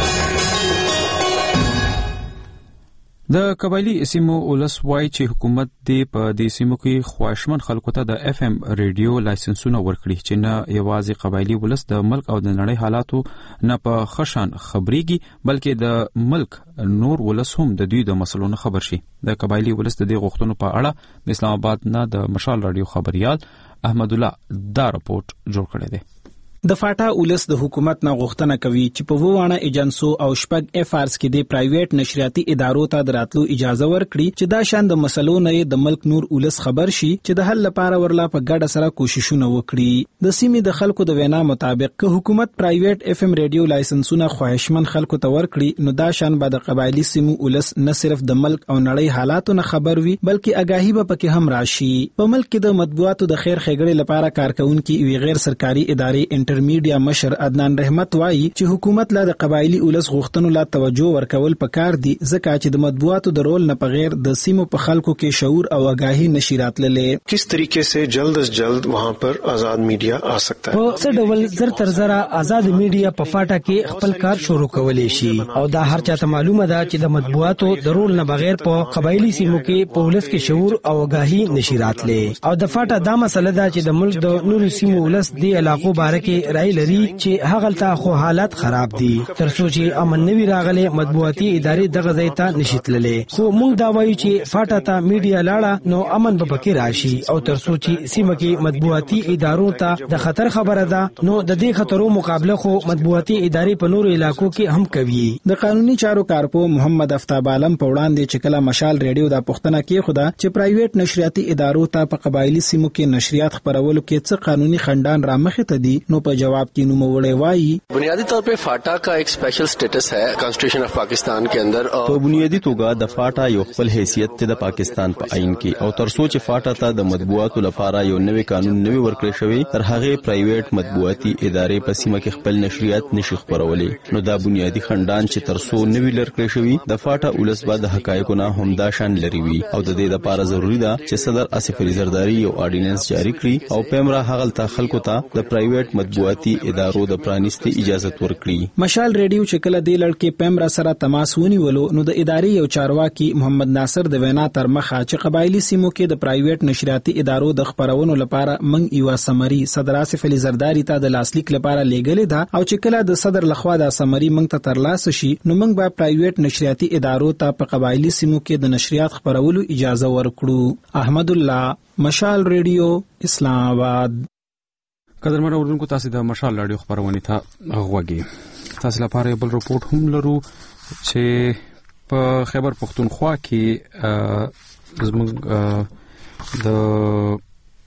د قبایلی سیمو ولس وای چې حکومت دې په دې سیمو کې خواهشمن خلکو ته د اف ام ریډیو لایسنسونه ورکړي چې نه یوازې قبایلی ولس د ملک او د نړۍ حالاتو نه په خشن خبريږي بلکې د ملک نور ولس هم د دوی د مسلونو خبر شي د قبایلی ولس د دې غوښتنو په اړه د اسلام آباد نه د مشال رادیو خبريال احمد الله دا رپورت جوړ کړی دی د فاټا ولس د حکومت نه غوښتنه کوي چې په ووانه ایجنسو او شپږ اف آرز کې د پرایویټ نشریاتي ادارو ته دراتلو اجازه ورکړي چې دا شان د مسلو نه د ملک نور ولس خبر شي چې د حل لپاره ورلا په ګډه سره کوششونه وکړي د سیمې د خلکو د وینا مطابق که حکومت پرایویټ اف ام ریډیو لایسنسونه خواهشمن خلکو ته ورکړي نو دا شان به د قبایلی سیمو ولس نه صرف د ملک او نړۍ حالاتو نه خبر وي بلکې آگاهی به پکې هم راشي په ملک کې د مطبوعاتو د خیر ښېګړې لپاره کارکونکي وی غیر سرکاري ادارې انټرمیډیا مشر عدنان رحمت وایي چې حکومت لا د قبایلی ولس غوښتنو لا توجه ورکول پکار دي ځکه چې د مطبوعاتو د رول نه بغیر د سیمو په خلکو کې شعور او آگاهی نشي راتللې کس طریقے سے جلد از جلد وہاں پر آزاد میډیا آ سکتا ہے په څه ډول زر تر زره آزاد میډیا په فاټا کې خپل کار شروع کولی شي او دا هر چاته معلومه ده چې د مطبوعاتو د رول نه بغیر په قبایلی سیمو کې په ولس کې شعور او آگاهی نشي راتلې او د فاټا دا مسله ده چې د ملک د نورو سیمو ولس د علاقو باره کې رائے لري چې هغه ته خو حالات خراب دي ترڅو چې امن نوي راغله مطبوعاتي ادارې دغه ځای ته نشي تللې خو موږ دا وایو چې فاټا ته میډیا لاړه نو امن به پکې راشي او ترڅو چې سیمه کې مطبوعاتي ادارو ته د خطر خبره ده نو د دې خطرو مقابله خو مطبوعاتي ادارې په نورو علاقو کې هم کوي د قانوني چارو کارپو محمد افتاب عالم په وړاندې چې کله مشال ریډیو دا پښتنه کې خدا چې پرایویټ نشریاتي ادارو ته په قبایلی سیمو کې نشریات خبرولو کې څه قانوني خندان رامخې ته دي نو په جواب کې نو وړي وایي بنیادی طور पे FATA का एक special status है constitution of Pakistan के अंदर په بنیادی توګه د فاټا یو خپل حیثیت ته د پاکستان په عین کې او تر څو چې فاټا ته د مطبوعاتو لپاره یو نوی قانون نوی ورکړی شوی تر هغه پرایویټ مطبوعاتي ادارې په سیمه کې خپل نشریات نشي خبرولې نو دا بنیادی خندان چې تر څو نوی لرکړی شوی د فاټا ولس بعد د حقایقو نه همدا شان لري وي او د دې لپاره ضروری ده چې صدر آصف علی زرداری یو آرډیننس جاری کړي او پیمرا هغه ته خلکو ته د پرایویټ مطبوعاتي ادارو د پرانیستي اجازه ورکړي. مشال ریډیو چې کله د لړکې پیمرا سره تماس ونیولو نو د ادارې یو چارواکي محمد ناصر د وینا تر مخه چې قبایلی سیمو کې د پرایویټ نشریاتي ادارو د خبرونو لپاره منګ یو سمري صدر آصف علي زرداری ته د لاسلیک لپاره لیږلې ده او چې کله د صدر لخوا د سمري منګ ته ترلاسه شي نو منګ به پرایویټ نشریاتي ادارو ته په قبایلی سیمو کې د نشریات خبرولو اجازه ورکړو. احمد الله، مشال ریډیو، اسلام آباد. قدرمن اوردونکو، تاسو د مشال رادیو خبرونه ته غوږی. تاسو لپاره یو بل رپورټ هم لرو چې په خیبر پختونخوا کې زموږ د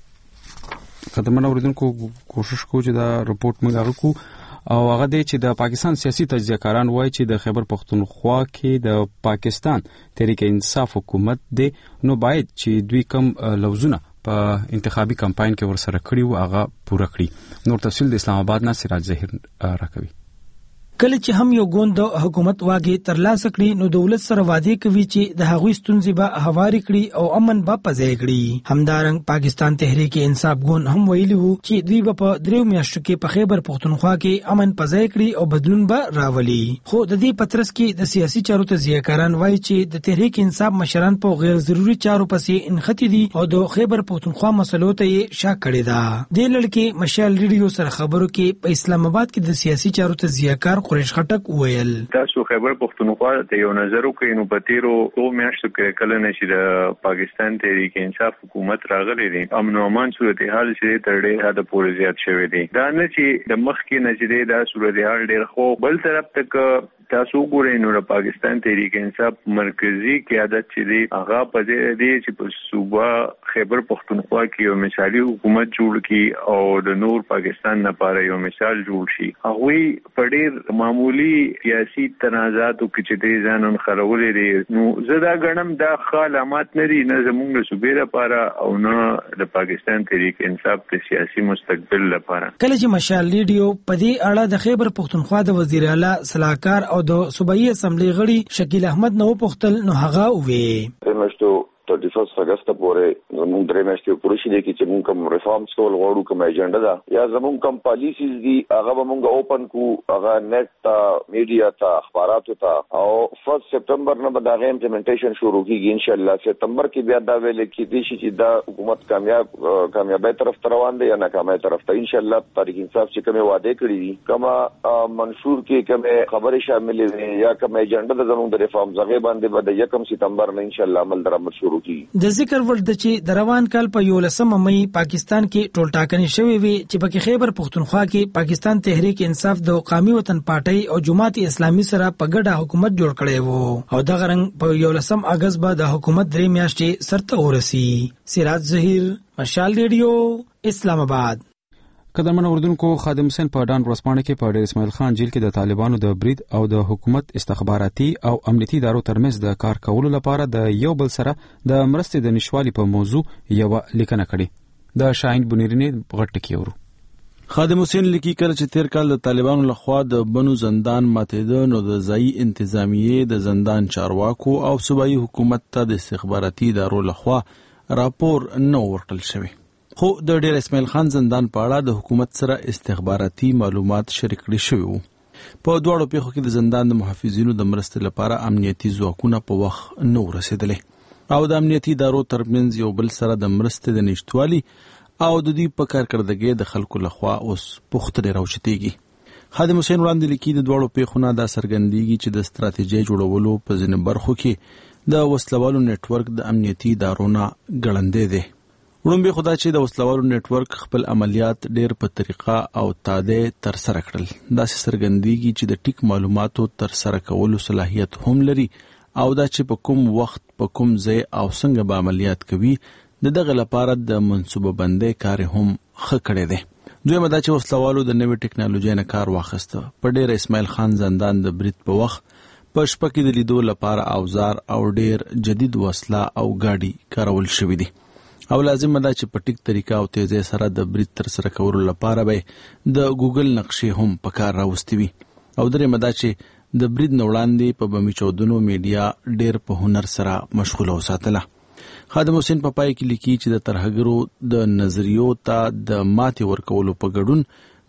قدرمن اوردونکو کوشش کوو چې دا رپورټ موږ هغه کو او هغه دی چې د پاکستان سیاسي تجزیه کاران وایي چې د خیبر پختونخوا کې د پاکستان تحریک انصاف حکومت دی نو باید چې دوی کم لوزونه په انتخابي کمپاین کې ورسره کړی و هغه پوره کړي. نور تفصیل د اسلام آباد نه سراج ظهیر راکوي. کله چې هم یو ګوند د حکومت واګي ترلاسه کړي نو دولت سره وعده کوي چې د هغوی ستونزې به هواري کړي او امن به پځای کړي. همدارنګ پاکستان تحریک انصاف ګوند هم ویلي وو چې دوی به په دریو میاشتو کې په خیبر پختونخوا کې امن پځای کړي او بدلون به راولي. خو د دې پترس کې د سیاسي چارو تجزیه کاران وایي چې د تحریک انصاف مشران په غیر ضروري چارو پسې انختی دي او د خیبر پختونخوا مسلو ته یې شا کړی ده. د لړکې مشال ریډیو سره خبرو کې په اسلام آباد کې د سیاسي چارو تجزیه کار قریش خټک ویل تاسو خیبر پختونخوا ته یو نظر وکړئ نو په تیرو څو میاشتو کې کله نشي د پاکستان تحریک انصاف حکومت راغلی دی امن او امان صورتحال چې تر ډېر حد پورې زیات شوی دی. دا نه چې د مخ کې نشي دا صورتحال ډېر خو بل طرف تک تاسو ګورئ نو د پاکستان تحریک انصاف مرکزی قیادت چې دی هغه په دې دی چې په صوبه خیبر پختونخوا کې یو مثالي حکومت جوړ کړي او د نور پاکستان لپاره یو مثال جوړ شي. هغه په ډېر معمولی سیاسي تنازعاتو کې چې دې ځانون خرولې دي نو زدا غنم دا خالامات نه دي نه زموږ صوبې لپاره او نه د پاکستان تحریک انصاف د سیاسي مستقبل لپاره. کله چې مشال ریډیو په دې اړه د خیبر پختونخوا د وزیر اعلی صلاحکار او د صوبایي اسمبلی غړي شکیل احمد نو پختل نو هغه وې مشتو ثلاثه ویشت اگست پورې زموږ درې میاشتې پوره شي دي چې موږ کوم ریفارمز کول غواړو کوم ایجنډا ده یا زموږ کوم پالیسیز دي هغه به موږ اوپن کو هغه نت ته میډیا ته اخباراتو ته او فرست سپټمبر نه به دا غي امپلیمنټیشن شروع کیږي ان شاء الله. سپټمبر کې بیا دا ویل کېږي چې دا حکومت کامیاب کامیابی طرف ته روان دی یا ناکامۍ طرف ته. ان شاء الله تحریک انصاف چې کوم وعده کړی دي کما منشور کې کوم خبرې شامل دي یا کوم ایجنډا د زموږ د ریفارمز هغه باندې به د یکم سپټمبر نه ان شاء الله عمل درآمد شروع د ذکر ورد چې د روان کال په یولسمه مې پاکستان کې ټولټاکنې شوې وي چې پکې خیبر پختونخوا کې پاکستان تحریک انصاف د قومي وطن پارټي او جماعت اسلامي سره په ګډه حکومت جوړ کړی وو او دغه رنګ په یولسم اگست به د حکومت درې میاشتې سرته ورسی. سراج ظهیر، مشال ریډیو، اسلام آباد. قدرمن اوردونکو، خادم حسین په ډان ورسپانه کې په ډیر اسماعیل خان جیل کې د طالبانو د برید او د حکومت استخباراتي او امنیتي ادارو ترمنځ د کار کولو لپاره د یو بل سره د مرستې د نشوالي په موضوع یو لیکنه کړې. د شاهین بنيرنی غټ کې ورو خادم حسین لیکي کله چې تیر کال د طالبانو لخوا د بنو زندان ماتېده نو د ځایي انتظامیې د زندان چارواکو او صوبایي حکومت ته د استخباراتي ادارو لخوا راپور نه ورکړل شوی. خو د ډیر اسماعیل خان زندان په اړه د حکومت سره استخباراتي معلومات شریک کړي شوی وو. په دواړو پیښو کې د زندان د محافظینو د مرستې لپاره امنیتي ځواکونه په وخت نه ورسېدلې او د امنیتي ادارو ترمنځ یو بل سره د مرستې د نشټوالي او د دې په کارکړدګۍ د خلکو لخوا اوس پوښتنې راوچتېږي. خادم حسین وړاندې لیکي د دواړو پیښو نه دا څرګندېږي چې د ستراتیژۍ جوړولو په ځینو برخو کې د وسلوالو نیټورک د امنیتي ادارو نه ګړندی دی. وړومبې خدا چې د وسلوالو نیټورک خپل عملیات ډېر په طریقه او تاده تر سره کړل. داسې څرګندېږي چې د ټیک معلوماتو تر سره کولو صلاحیت هم لري او دا چې په کوم وخت په کوم ځای او څنګه به عملیات کوي د دغه لپاره د منصوبه بندۍ کار هم ښه کړی دی. دویمه دا چې وسلوالو د نوې ټکنالوژۍ نه کار واخیسته. په ډېر اسماعیل خان زندان د برید په وخت په شپه کې د لیدو لپاره اوزار او ډېر جدید وسله او ګاډي کارول شوي دي او لازم ده چې په ټیک طریقه او تیزی سره د برید تر سره کولو لپاره به د ګوګل نقشې هم په کار راوستي وي او درېمه ده چې د برید نه وړاندې په بمي چاودنو میډیا ډېر په هنر سره مشغوله وساتله. خادم حسین په پای کې لیکي چې د ترهګرو د نظریو ته د ماتې ورکولو په ګډون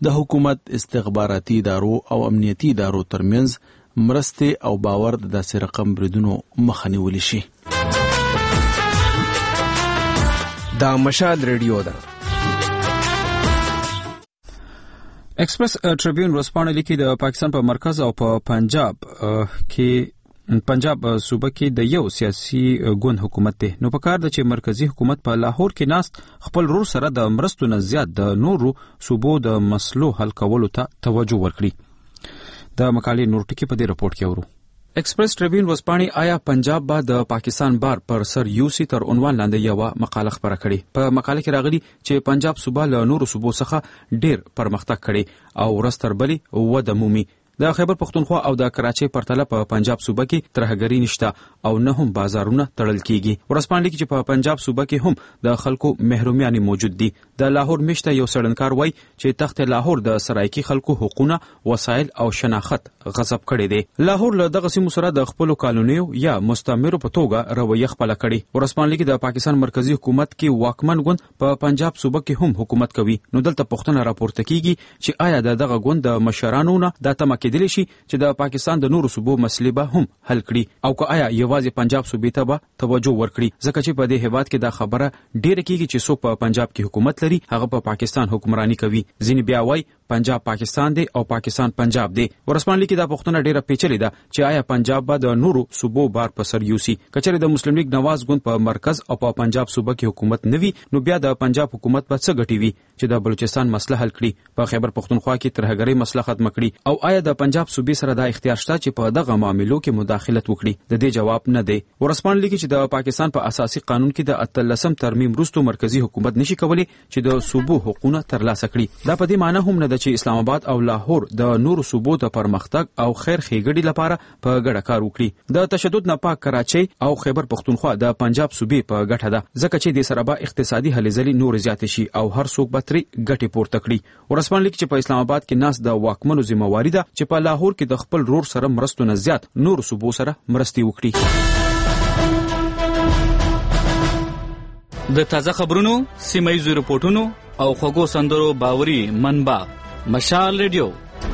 د حکومت استخباراتي ادارو او امنیتي ادارو ترمنځ مرستې او باور د داسې رقم بریدونو مخه نیولی شي. دا مشال ریډیو ده. ایکسپریس ټریبیون ورځپاڼه لیکي د پاکستان په مرکز او په پنجاب کې پنجاب صوبه کې د یو سیاسي ګوند حکومت دی، نو په کار د چې مرکزی حکومت په لاهور کې ناست خپل رور سره د مرستو نه زیات د نورو صوبو د مسلو حل کولو ته توجه ورکړي. د مقالې نور ټکی په دې رپورت کې اورو. ایکسپریس ټریبیون ورځپاڼه آیا پنجاب با د پاکستان بار پر سر یوسی تر عنوان لاندې یو مقاله خبره کړې. په مقاله کې راغلي چې پنجاب صوبه له نورو صوبو څخه ډیر پرمختګ کړي او ورستر بلی وده مومي. د خیبر پختونخوا او د کراچۍ پرتله په پنجاب صوبه کې ترهګری نشته او نه هم بازارونه تړل کیږي. ورځپاڼه لیکي چې په پنجاب صوبه کې هم د خلکو محرومیانې موجود دي. د لاهور مشته یو سړنکار وای چې تخت لاهور د سرایکی خلکو حقوقونه، وسایل او شناخت غصب کړي دي. لاهور له دغه سیمو سره د خپل کالونیو یا مستعمرو په توګه رویه خپل کړي. ورځپاڼه لیکي د پاکستان مرکزی حکومت کې واکمن ګوند په پنجاب صوبه کې هم حکومت کوي. نو دلته پوښتنه راپورته کیږي چې آیا د دغه ګوند د مشرانو نه د تمه کېدلی شي چې د پاکستان د نورو صوبو مسلې به هم حل کړي او که آیا یوازې پنجاب صوبې ته به توجه ورکړي، ځکه چې په دې هیواد کې دا خبره ډیره کیږي چې څوک په پنجاب کې حکومت لري هغه په پاکستان حکمرانی کوي. ځینې بیا وایي پنجاب پاکستان دی او پاکستان پنجاب دی. ورځپاڼه لیکي دا پوښتنه ډیره پیچلې ده چې آیا پنجاب به د نورو صوبو بار په سر یوسي. کچره د مسلم لیگ نواز ګوند په مرکز او په پنجاب صوبه کې حکومت نوي، نو بیا د پنجاب حکومت به څه ګټي وي چې د بلوچستان مسله حل کړي، په خیبر پختونخوا کې ترهګرۍ مسله ختم کړي، او آیا د پنجاب صوبې سره دا اختیار شته چې په دغه معاملو کې مداخلت وکړي؟ د دې جواب نه دی. ورځپاڼه لیکي چې د پاکستان په اساسي قانون کې د اتلسم ترمیم وروسته مرکزی حکومت نشي کولی چې د صوبو حقوقونه ترلاسه کړي. دا په دې معنی هم نه ده چې اسلام آباد او لاهور د نورو صوبو د پرمختګ او خیر ښېګړې لپاره په ګډه کار وکړي. د تشدد نه پاک کراچۍ او خیبر پختونخوا د پنجاب صوبې په ګټه ده، ځکه چې د سره به اقتصادي هلې ځلې نور زیات شي او هر څوک به ترې ګټې پورته کړي. ورځپاڼه لیکي چې په اسلام آباد کې ناس د واکمنو ذمہواري ده چې په لاهور کې د خپل رور سره مرستو نه زیات نور صوبو سره مرستې وکړي. د تازه خبرونو، سیمه ییزو رپورټونو او خوږو سندرو باوري منبع مشال ریډیو.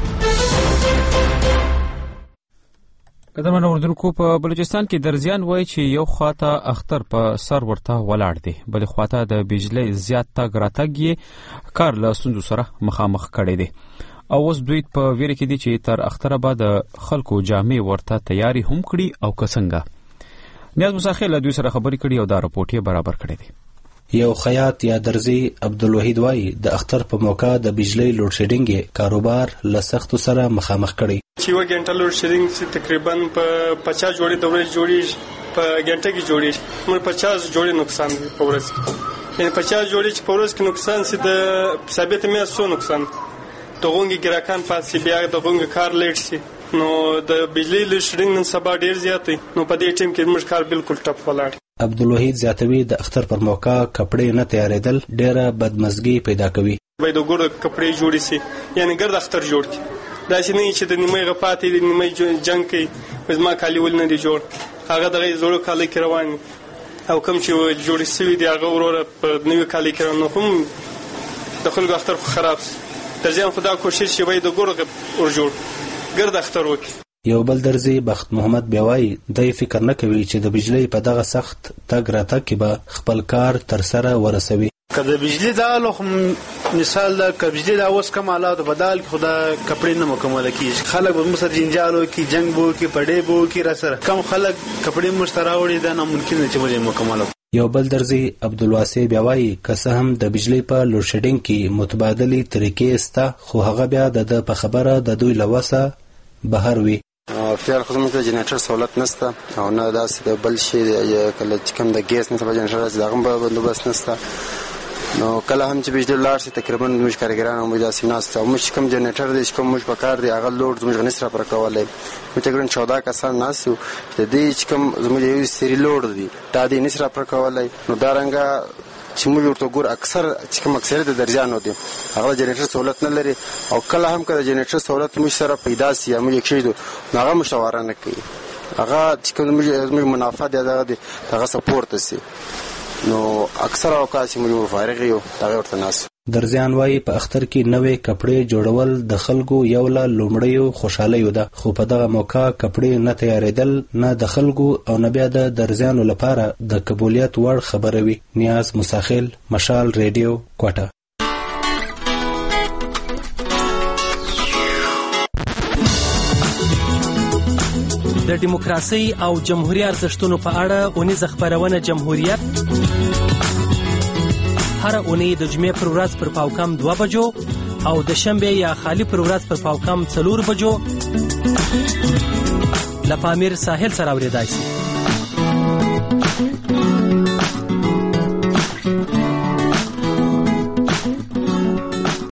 قدرمن اوردونکو، په بلوچستان کې درزیان وایي چې یو خواته اختر په سر ورته ولاړ دی، بلې خواته د بجلی زیات تګ راتګ یې کار له ستونزو سره مخامخ کړی دی او اوس دوی په ویره کې دي چې تر اختره به د خلکو جامې ورته تیاری هم کړي او که څنګه. نیاز مساخیل له دوی سره خبرې کړي او دا رپورټ یې برابر کړی دی. یو خیاط یا درزی عبدالوحید وای د اختر په موقع د بجلی لوډ شیډینګ کاروبار له سختو سره مخامخ کړي. چې یو غنټه لوډ شیډینګ چې تقریبا په پچاس جوړې د ورځې جوړیږي، په غنټه کې جوړیږي، موږ پچاس جوړې نقصان دی په ورځ کې. یعنی پچاس جوړې چې په ورځ کې نقصان سي د ثابت مې سو نقصان د غونګي ګراکان پاتې بیا د غونګي کار لیټ سي، نو د بجلی لوډ شیډینګ نن سبا ډیر زیات دی، نو په دې ټیم کې موږ کار بالکل ټپ ولاړ. عبدالوحید زیاتوي د اختر پر موقع کپڑے نه تیارېدل ډیره بدمزګي پیدا کوي. باید وګورو کپڑے جوړ شي، یعنی ګرد اختر جوړ کی، دا چې نه چې د نیمه غپاتې د نیمه جنگ کوي زما کالی ول نه دی جوړ، هغه دغه زوړ کالی کې روان او کوم چې جوړ شوی دی هغه وروره په نوې کالی کې روان، نو هم د خلکو اختر خراب شي. د ځان خدا کوشش شي باید وګورو ور جوړ ګرد اختر وکړي. یو بل درزی بخت محمد بیوای دای فکر نه کوي چې د بجلی په دغه سخت تګ راتګ کې به خپل کار تر سره ورسوي. کله بجلی دا لوخ مثال دا ک بجلی دا اوس کوم حالات بدل خدا کپڑے نه مکمل کیږي، خلک به مسر جنجالو کې جنگ بو کې پړې بو کې را سره کم خلک کپڑے مشتراوړي دا ناممکن چې موږ مکمل. یو بل درزی عبدالواسع بیوای که هم د بجلی په لوډ شیډینګ کې متبادلی طریقې سته، خو هغه بیا د په خبره د دوی لوسه بهر وي. فعل خو زموږ د جنریټر سہولت نشته او نه داسې د بل شي کله چې کوم د ګیس نه په جنریټر راځي دغه به بندوبست نشته، نو کله هم چې بجلی لاړ شي تقریبا موږ کارګران هم داسې ناست او موږ کوم جنریټر دی چې کوم موږ په کار دی هغه لوډ زموږ نه سره پر کولای. موږ تقریبا چودہ کسان ناست یو د دې چې کوم زموږ یو سری لوډ دی دا دې نه سره پر کولای، نو دا رنګه چې موږ ورته ګور اکثر چې کوم اکثر د درجانو دي هغه جنریټر سہولت نه لري او کله هم کله جنریټر سہولت موږ سره پیدا سي موږ یک شي هغه مشوره نه کوي، هغه چې کوم موږ منافع دی هغه هغه سپورت سي، نو اکثر اوقات موږ فارغ یو دا ورته ناس. درزیان وایي په اختر کې نوې کپړې جوړول د خلکو یو له لومړیو خوشحالیو ده، خو په دغه موقع کپړې نه تیارېدل نه د خلکو او نه بیا د درزیانو لپاره د قبولیت وړ خبره وي. نیاز مساخیل، مشال ریډیو، کوټه. د دیموکراسي او جمهوریت ارزښتونو په اړه اونیزه خبرونه جمهوریت هر اونۍ د جمعې پر ورځ پر پاوکم دوه بجو او د شنبه یا خالی پر ورځ پر پاوکم څلور بجو لپاره امیر ساحل سره اوریدای شي.